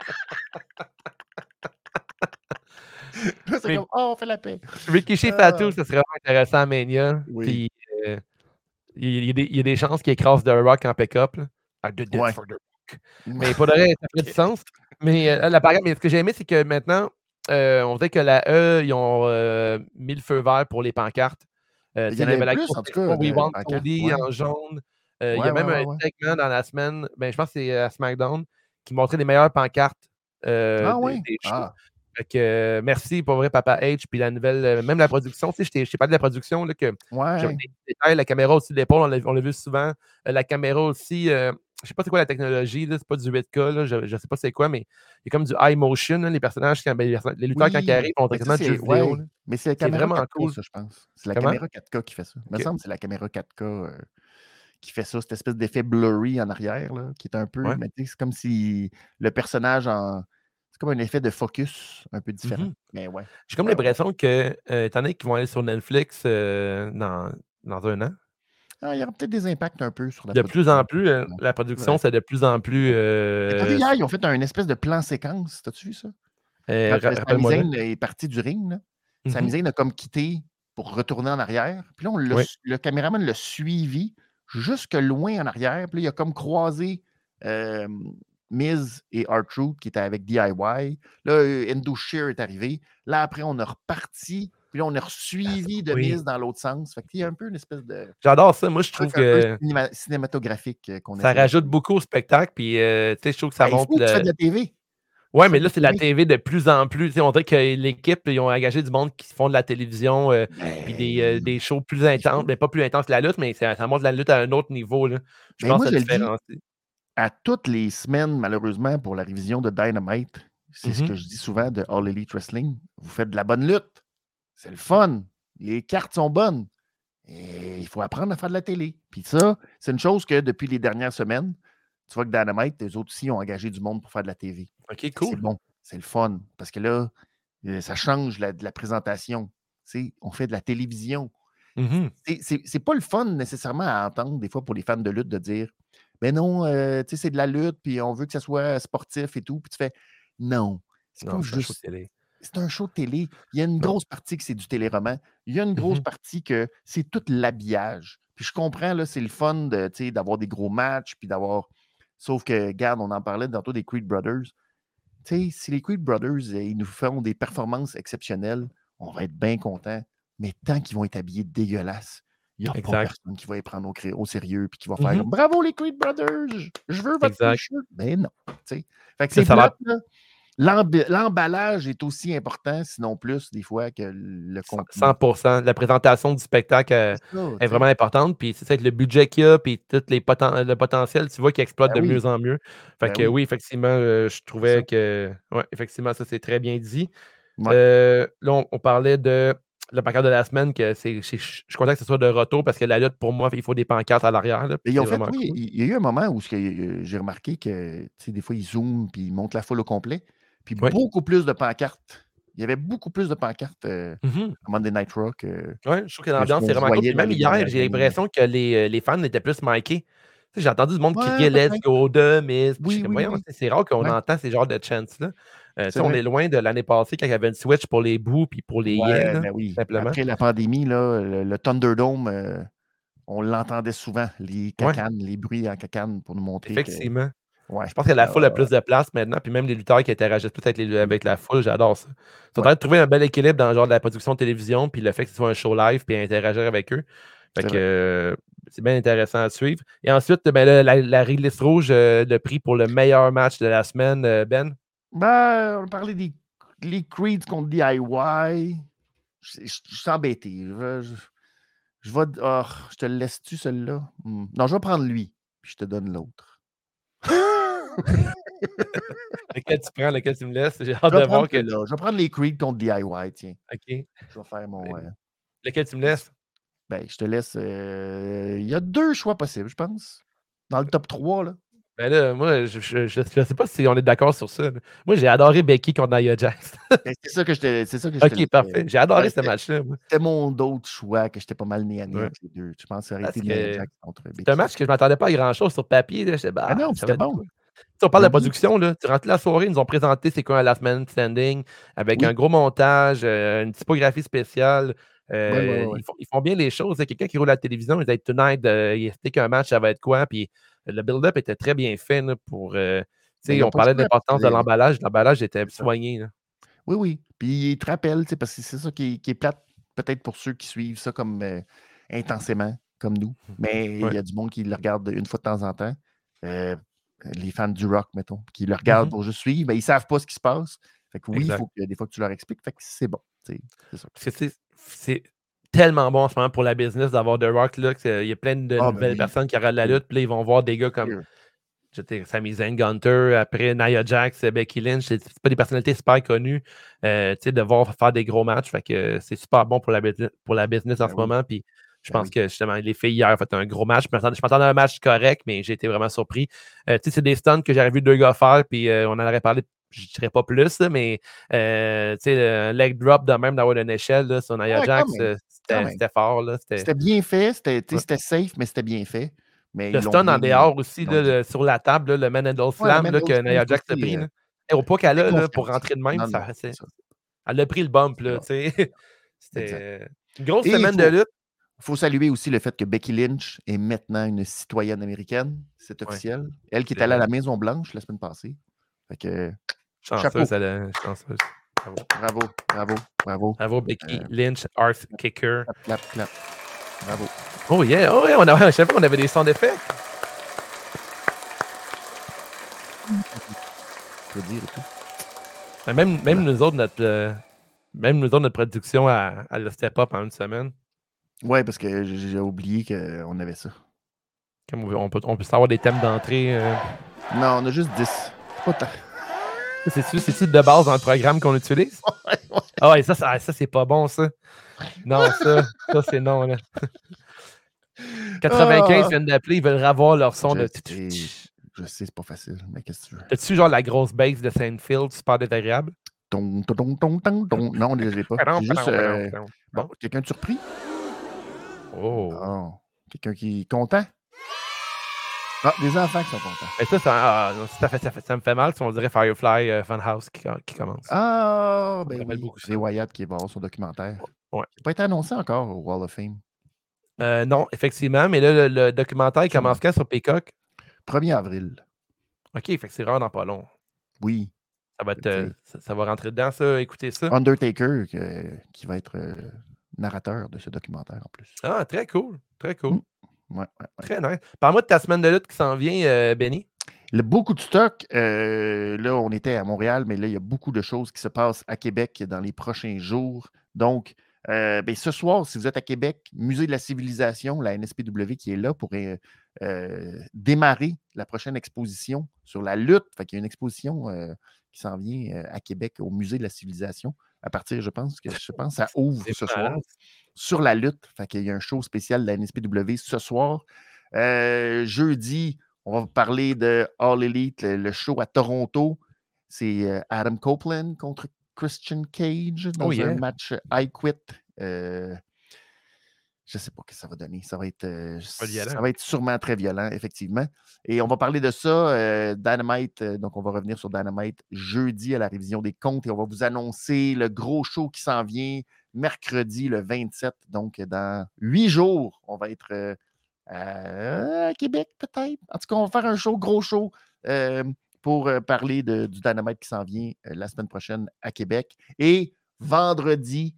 C'est Mais comme Oh, on fait la paix. Rikishi Ah, Fatu, ça serait vraiment intéressant à Mania. oui. Puis euh, il y, a des- il y a des chances qu'il écrase The Rock en pick-up. là. I did this Ouais. for the Rock. Mais pas de vrai, ça ferait du sens. Mais, euh, la pancarte- mais ce que j'ai aimé, c'est que maintenant, euh, on dirait que la E, ils ont euh, mis le feu vert pour les pancartes. Euh, tu Il y sais, en il y avait avait la plus, grosse en tout section cas, We de Want pancartes. Cody Ouais. en jaune. Euh, il y Ouais, a ouais, même ouais, un ouais. segment dans la semaine, ben, je pense que c'est à SmackDown, qui montrait les meilleures pancartes euh, Ah, des, ouais. des shows. Ah, Fait que, euh, merci pour vrai, Papa H. Puis la nouvelle, euh, même la production, tu sais, je t'ai- je t'ai parlé de la production, là, que j'avais ouais. des détails, la caméra aussi de l'épaule, on l'a on l'a vu souvent. Euh, la caméra aussi, euh, je sais pas c'est quoi la technologie, là, c'est pas du huit K, là, je, je sais pas c'est quoi, mais il y a comme du high motion, là, les personnages, quand, ben, les, perso- les lutteurs quand ils Oui. arrivent, on Mais dirait ça, quasiment du jeu c'est. vidéo. Ouais. là. Mais c'est la C'est caméra vraiment quatre K, cool. ça, je pense. C'est la Comment? caméra quatre K qui fait ça. Il me Ok. semble que c'est la caméra quatre K euh, qui fait ça, cette espèce d'effet blurry en arrière, là, qui est un peu. Ouais. Mais tu sais, c'est comme si le personnage en. C'est comme un effet de focus un peu différent. Mhm. Mais ouais. J'ai comme Ouais, ouais. l'impression que, euh, étant donné qu'ils vont aller sur Netflix euh, dans, dans un an, Ah, il y aura peut-être des impacts un peu sur la De plus en production. plus, heu, la production, Ouais. c'est de plus en plus, Mais tu as vu heu, hier, ils ont fait un espèce de plan séquence. T'as-tu vu ça? heu, Quand, ra heu, Sami rappelle-moi donc. Zayn est parti du ring, là, Mmh Sami mh. Zayn a comme quitté pour retourner en arrière. Puis là, on l'a Oui. su le caméraman l'a suivi jusque loin en arrière. Puis là, il a comme croisé, hem, Miz et R-Truth qui étaient avec D I Y. Là, heu, Endo Sheer est arrivé. Là, après, on a reparti. Puis là, on a Ah ça resuivi de oui. Miz dans l'autre sens. Fait qu'il y a un peu une espèce de J'adore ça. Moi, je truc trouve un peu que cinéma cinématographique, heu, qu'on ça essaie de rajoute faire. beaucoup au spectacle, puis, heu, tu sais, je trouve que ça Ben, il montre faut que tu fais le de la T V. ouais, Tu fais mais de là, la c'est la T V. T V de plus en plus. Tu sais, on dirait que l'équipe, ils ont engagé du monde qui font de la télévision, heu, puis des, heu, Ben, des shows plus il intenses, faut. mais pas plus intenses que la lutte, mais ça ça montre la lutte à un autre niveau, là. Je Ben, pense moi, que je ça le dis différencie. à toutes les semaines, malheureusement, pour la révision de Dynamite, c'est Mmh ce mh. que je dis souvent de All Elite Wrestling. Vous faites de la bonne lutte. C'est le fun. Les cartes sont bonnes. Et il faut apprendre à faire de la télé. Puis ça, c'est une chose que depuis les dernières semaines, tu vois que Dynamite, eux autres aussi ont engagé du monde pour faire de la T V. OK, Fait que c'est cool. bon. C'est le fun. Parce que là, euh, ça change la, de la présentation. Tu sais, on fait de la télévision. Mmh mh. C'est c'est- c'est pas le fun nécessairement à entendre, des fois, pour les fans de lutte, de dire mais non, euh, tu sais, c'est de la lutte, puis on veut que ça soit sportif et tout. Puis tu fais non, c'est Non, pas c'est un show de juste. télé. C'est un show de télé. Il y a une Non. grosse partie que c'est du téléroman. Il y a une Mmh grosse mh. partie que c'est tout l'habillage. Puis je comprends, là, c'est le fun de, tu sais, d'avoir des gros matchs, puis d'avoir. Sauf que, regarde, on en parlait tantôt des Creed Brothers. Tu sais, si les Creed Brothers, euh, ils nous font des performances exceptionnelles, on va être bien content. Mais tant qu'ils vont être habillés dégueulasses, il n'y a pas Exact. personne qui va les prendre au, cré- au sérieux puis qui va Mmh faire mh. comme bravo les Creed Brothers, je je veux votre Exact. t-shirt. Mais non. Tu sais. Fait que Là, c'est ça a l'air plate, là. L'emb- L'emballage est aussi important, sinon plus, des fois, que le cent contenu. pour cent. La présentation du spectacle, C'est heu, ça, est tu vraiment sais. importante. Puis c'est ça, avec le budget qu'il y a, puis tous les poten le potentiel, tu vois qu'il exploite Ben de oui, mieux en mieux. Fait ben que oui, oui, effectivement, heu, je c'est ça. trouvais que ouais, effectivement, ça, c'est très bien dit. Ouais. Heu, là, on on parlait de la pancarte de la semaine, que c'est c'est je suis content que ce soit de retour parce que la lutte, pour moi, il faut des pancartes à l'arrière, là, Mais puis ils c'est ont fait, vraiment oui, cool. il il y a eu un moment où ce que, euh, j'ai remarqué que, tu sais, des fois, ils zooment puis ils montrent la foule au complet. Puis Oui. beaucoup plus de pancartes. Il y avait beaucoup plus de pancartes euh, Mmh mh. à Monday Night Raw que, Ouais, je trouve que que ce l'ambiance qu'on est vraiment cool. voyait Puis dans même les hier, dernières j'ai années. Là. l'impression que les, heu, les fans étaient plus micés. Tu sais, j'ai entendu du monde Ouais, crier «Let's peut-être. go the Miz», puis je suis Oui, comme: oui, «Voyons, oui. tu sais, c'est rare qu'on Ouais, entend ces genres de chants-là». Heu, tu c'est sais, on vrai. est loin de l'année passée quand il y avait une switch pour les boos puis pour les yeah, Ouais, là, ben oui. simplement. Après la pandémie, là, le, le Thunderdome, euh, on l'entendait souvent, les Ouais, cacanes, les bruits en cacane pour nous montrer que. effectivement. Ouais. Je pense que la Ah, foule a plus de place maintenant, puis même les lutteurs qui interagissent plus avec les oui. avec la foule, j'adore ça. Ils sont en Ouais, train de trouver un bel équilibre dans genre de la production de télévision, puis le fait que ce soit un show live, puis interagir avec eux. Fait c'est que, vrai. heu, c'est bien intéressant à suivre. Et ensuite, ben là, la la release rouge, heu, le prix pour le meilleur match de la semaine, heu, Ben? Ben, on parlait des les Creeds contre D I Y. Je je je suis embêté. Je je je vais oh, je te le laisse-tu celui-là? Mmh. Non, je vais prendre lui, puis je te donne l'autre. Lequel tu prends, lequel tu me laisses? J'ai hâte Je vais de prendre voir que celui-là. Je vais prendre les Creed contre D I Y, tiens. OK. Je vais faire mon, heu, Lequel tu me laisses? ben, je te laisse, heu, il y a deux choix possibles, je pense. Dans le top trois là. Ben là, moi, je je je je sais pas si on est d'accord sur ça, là. Moi, j'ai adoré Becky contre Nia Jax. Ben, c'est ça que je te c'est ça que je te OK, laissais. parfait. J'ai adoré Ben, ce c'était match-là, moi. c'était mon d'autre choix que j'étais pas mal nez à nez Ouais. entre les deux. Je pense que ça aurait Parce été Nia que Jax contre c'est un Becky. match que je m'attendais pas à grand-chose sur papier, là. J'étais: Ah «Bah, non, puis ça c'était va être bon. quoi?» Si on parle de L'ambiance. production, là, durant toute la soirée, ils nous ont présenté c'est quoi un Last Man Standing avec un Oui. gros montage, heu, une typographie spéciale. Ouais, ouais, ouais, Heu, ouais. ils font ils font bien les choses. Il y a quelqu'un qui roule à la télévision, il dit: «Tonight, heu, il explique un match, ça va être quoi?» Puis le build-up était très bien fait, là, pour, heu, Ben, tu ils sais, ont on pas le parlait de choix parce que l'importance de les l'emballage. L'emballage était c'est ça. soigné, là. Oui, oui. Puis ils te rappellent, tu sais, parce que c'est ça qui est qui est plate, peut-être pour ceux qui suivent ça comme, heu, intensément, comme nous. Mmh. Mais il Ouais. y a du monde qui le regarde une fois de temps en temps. Heu, les fans du rock, mettons, qui le Mmh regardent mh. pour juste suivre, ben, ils savent pas ce qui se passe. Fait que oui, il Exact. faut que des fois que tu leur expliques. Fait que c'est bon, tu sais, c'est ça. Parce que c'est c'est tellement bon en ce moment pour la business d'avoir The Rock, là, qu'il y a plein de Ah ben nouvelles oui, personnes qui regardent la oui, lutte, puis là, ils vont voir des gars comme sûr. je veux dire, Sami Zayn, Gunter, après Nia Jax, Becky Lynch, c'est c'est pas des personnalités super connues, heu, tu sais, de voir faire des gros matchs, fait que c'est super bon pour la business pour la business en Ben ce oui, moment, puis je ben pense oui. que justement, les filles hier ont fait un gros match. Je m'attendais je m'attendais à un match correct, mais j'ai été vraiment surpris. Heu, tu sais, c'est des stunts que j'aurais vu deux gars faire, puis heu, on en aurait parlé, je dirais pas plus, là, mais heu, tu sais, un leg drop de même d'avoir une échelle là, sur Nia Ouais, quand Jax, même. heu, c'était, c'était fort. Là, c'était... c'était bien fait, c'était, ouais. c'était safe, mais c'était bien fait. Mais le stun en dehors aussi, là, le, sur la table, là, le Man-Handle Slam ouais, là, que Nia Jax a pris. euh, Là. Et au pas qu'elle a là, pour confiante. rentrer de même, Non, ça, non, c'est, ça. elle a pris le bump. Là, c'était exact. une grosse Et semaine faut, de lutte. Il faut saluer aussi le fait que Becky Lynch est maintenant une citoyenne américaine. C'est officiel. Ouais, elle qui est allée à la Maison-Blanche la semaine passée. Fait que, chanceuse, elle est chanceuse. Bravo. Bravo, bravo, bravo. Bravo, Becky euh, Lynch, Earth Kicker. Clap, clap, clap. Bravo. Oh yeah, oh yeah, on avait, je savais pas qu'on avait des sons d'effet. Je veux dire et tout. Même, même, nous autres, notre, euh, même nous autres, notre production, elle, elle a step up en une semaine. Ouais, parce que j'ai oublié qu'on avait ça. Comme on peut, on peut savoir des thèmes d'entrée. Euh... Non, on a juste dix. Pas tant. C'est-tu, c'est-tu de base dans le programme qu'on utilise? Ouais, ouais. Ah ouais, ça, ça, ça, c'est pas bon, ça. Non, ça, ça c'est non, là. quatre-vingt-quinze ah. viennent d'appeler, ils veulent avoir leur son je de... Sais, je sais, c'est pas facile, mais qu'est-ce que tu veux? As-tu genre la grosse bass de Seinfeld, super désagréable? Ton, ton, ton, ton, ton, ton. Non, je l'ai pas. C'est juste... Euh... Bon, quelqu'un de surpris? Oh. oh. Quelqu'un qui est content? Ah, des enfants qui sont contents. Et ça, ça, ah, ça, fait, ça, fait, ça me fait mal si on dirait Firefly uh, Funhouse qui, qui commence. Ah, ben oui. Beaucoup c'est Wyatt qui va avoir son documentaire. Ouais. Il n'a pas été annoncé encore au Wall of Fame. Euh, non, effectivement, mais là, le, le documentaire il commence quand sur Peacock? premier avril. OK, fait que c'est rare dans pas long. Oui. Ça va, être, euh, ça, ça va rentrer dedans, ça, écoutez ça. Undertaker euh, qui va être euh, narrateur de ce documentaire en plus. Ah, très cool, très cool. Mmh. Ouais, ouais, ouais. Très nice. Parle-moi de ta semaine de lutte qui s'en vient, euh, Benny. Le, beaucoup de stock. Euh, là, on était à Montréal, mais là, il y a beaucoup de choses qui se passent à Québec dans les prochains jours. Donc, euh, ben, ce soir, si vous êtes à Québec, Musée de la Civilisation, la N S P W qui est là pour euh, euh, démarrer la prochaine exposition sur la lutte. Fait qu'il y a une exposition euh, qui s'en vient euh, à Québec au Musée de la Civilisation. À partir, je pense que je pense, ça ouvre ce soir sur la lutte. Fait qu'il y a un show spécial de la N S P W ce soir. Euh, jeudi, on va parler de All Elite, le, le show à Toronto. C'est euh, Adam Copeland contre Christian Cage dans oh yeah. un match I Quit. Euh, je ne sais pas ce que ça va donner. Ça va être, euh, ça va être sûrement très violent, effectivement. Et on va parler de ça, euh, Dynamite. Euh, donc, on va revenir sur Dynamite jeudi à la révision des comptes et on va vous annoncer le gros show qui s'en vient mercredi, le vingt-sept. Donc, dans huit jours, on va être euh, à Québec, peut-être. En tout cas, on va faire un show, gros show, euh, pour euh, parler de, du Dynamite qui s'en vient euh, la semaine prochaine à Québec. Et vendredi,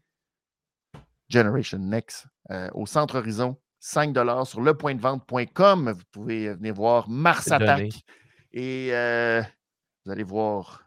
Generation Next euh, au Centre Horizon, cinq dollars sur le point de vente point com. Vous pouvez venir voir Mars Attack. Et euh, vous allez voir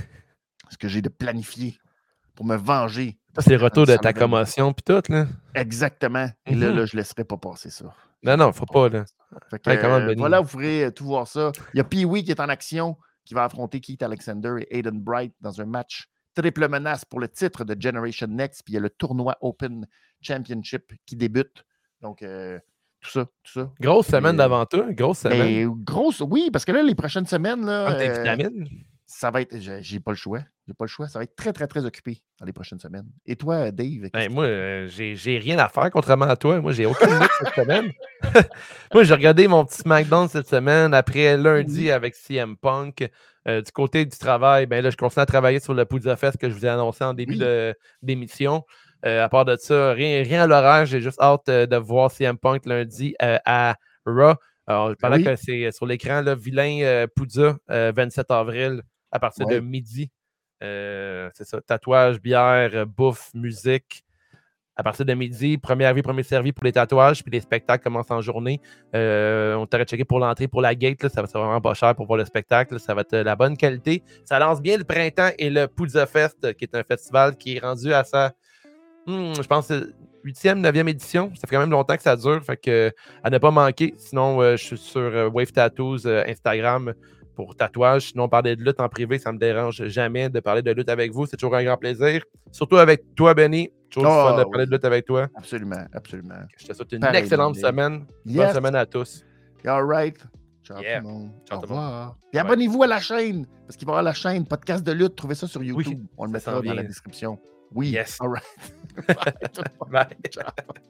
ce que j'ai de planifié pour me venger. Ça, c'est le retour de ta commotion puis tout, là. Exactement. Et mm-hmm. là, là, je ne laisserai pas passer ça. Non, non, faut pas, là. Fait que, hey, euh, voilà, vous pourrez tout voir ça. Il y a Pee-Wee qui est en action, qui va affronter Keith Alexander et Aiden Bright dans un match triple menace pour le titre de Generation Next. Puis il y a le tournoi Open Championship qui débute. Donc, euh, tout ça, tout ça. Grosse semaine euh, d'aventure, grosse semaine. Ben, grosse, oui, parce que là, les prochaines semaines, là, ah, euh, vitamines. Ça va être, j'ai, j'ai pas le choix. J'ai pas le choix. Ça va être très, très, très occupé dans les prochaines semaines. Et toi, Dave? Ben, moi, euh, j'ai, j'ai rien à faire, contrairement à toi. Moi, j'ai aucune lutte cette semaine. Moi, j'ai regardé mon petit SmackDown cette semaine. Après lundi oui. avec C M Punk. Euh, du côté du travail, ben là, je continue à travailler sur le Poudza Fest que je vous ai annoncé en début oui. de, d'émission. Euh, à part de ça, rien, rien à l'horaire. J'ai juste hâte euh, de voir C M Punk lundi euh, à Raw. Alors, pendant oui. que c'est sur l'écran, là, Vilain euh, Poudza, euh, vingt-sept avril, à partir ouais. de midi. Euh, c'est ça, tatouage, bière, bouffe, musique. À partir de midi, premier arrivé, premier servi pour les tatouages, puis les spectacles commencent en journée. Euh, on t'aurait checké pour l'entrée, pour la gate, là, ça va être vraiment pas cher pour voir le spectacle. Là, ça va être la bonne qualité. Ça lance bien le printemps et le Poudza Fest, qui est un festival qui est rendu à sa, hmm, je pense, huitième, neuvième édition. Ça fait quand même longtemps que ça dure, fait que à ne pas manquer. Sinon, euh, je suis sur euh, Wave Tattoos, euh, Instagram, pour tatouage. Sinon, parler de lutte en privé, ça ne me dérange jamais de parler de lutte avec vous. C'est toujours un grand plaisir. Surtout avec toi, Benny. Toujours oh, fun de parler oui. de lutte avec toi. Absolument, absolument. Je te souhaite une Pareil, excellente semaine. Yes. Bonne semaine à tous. All right. Ciao yeah. tout le monde. Ciao Au tout le monde. Et abonnez-vous à la chaîne, parce qu'il va y avoir la chaîne Podcast de lutte. Trouvez ça sur YouTube. Oui, On le mettra dans la description. Oui. Yes. All right. Bye tout le monde. Bye. Ciao.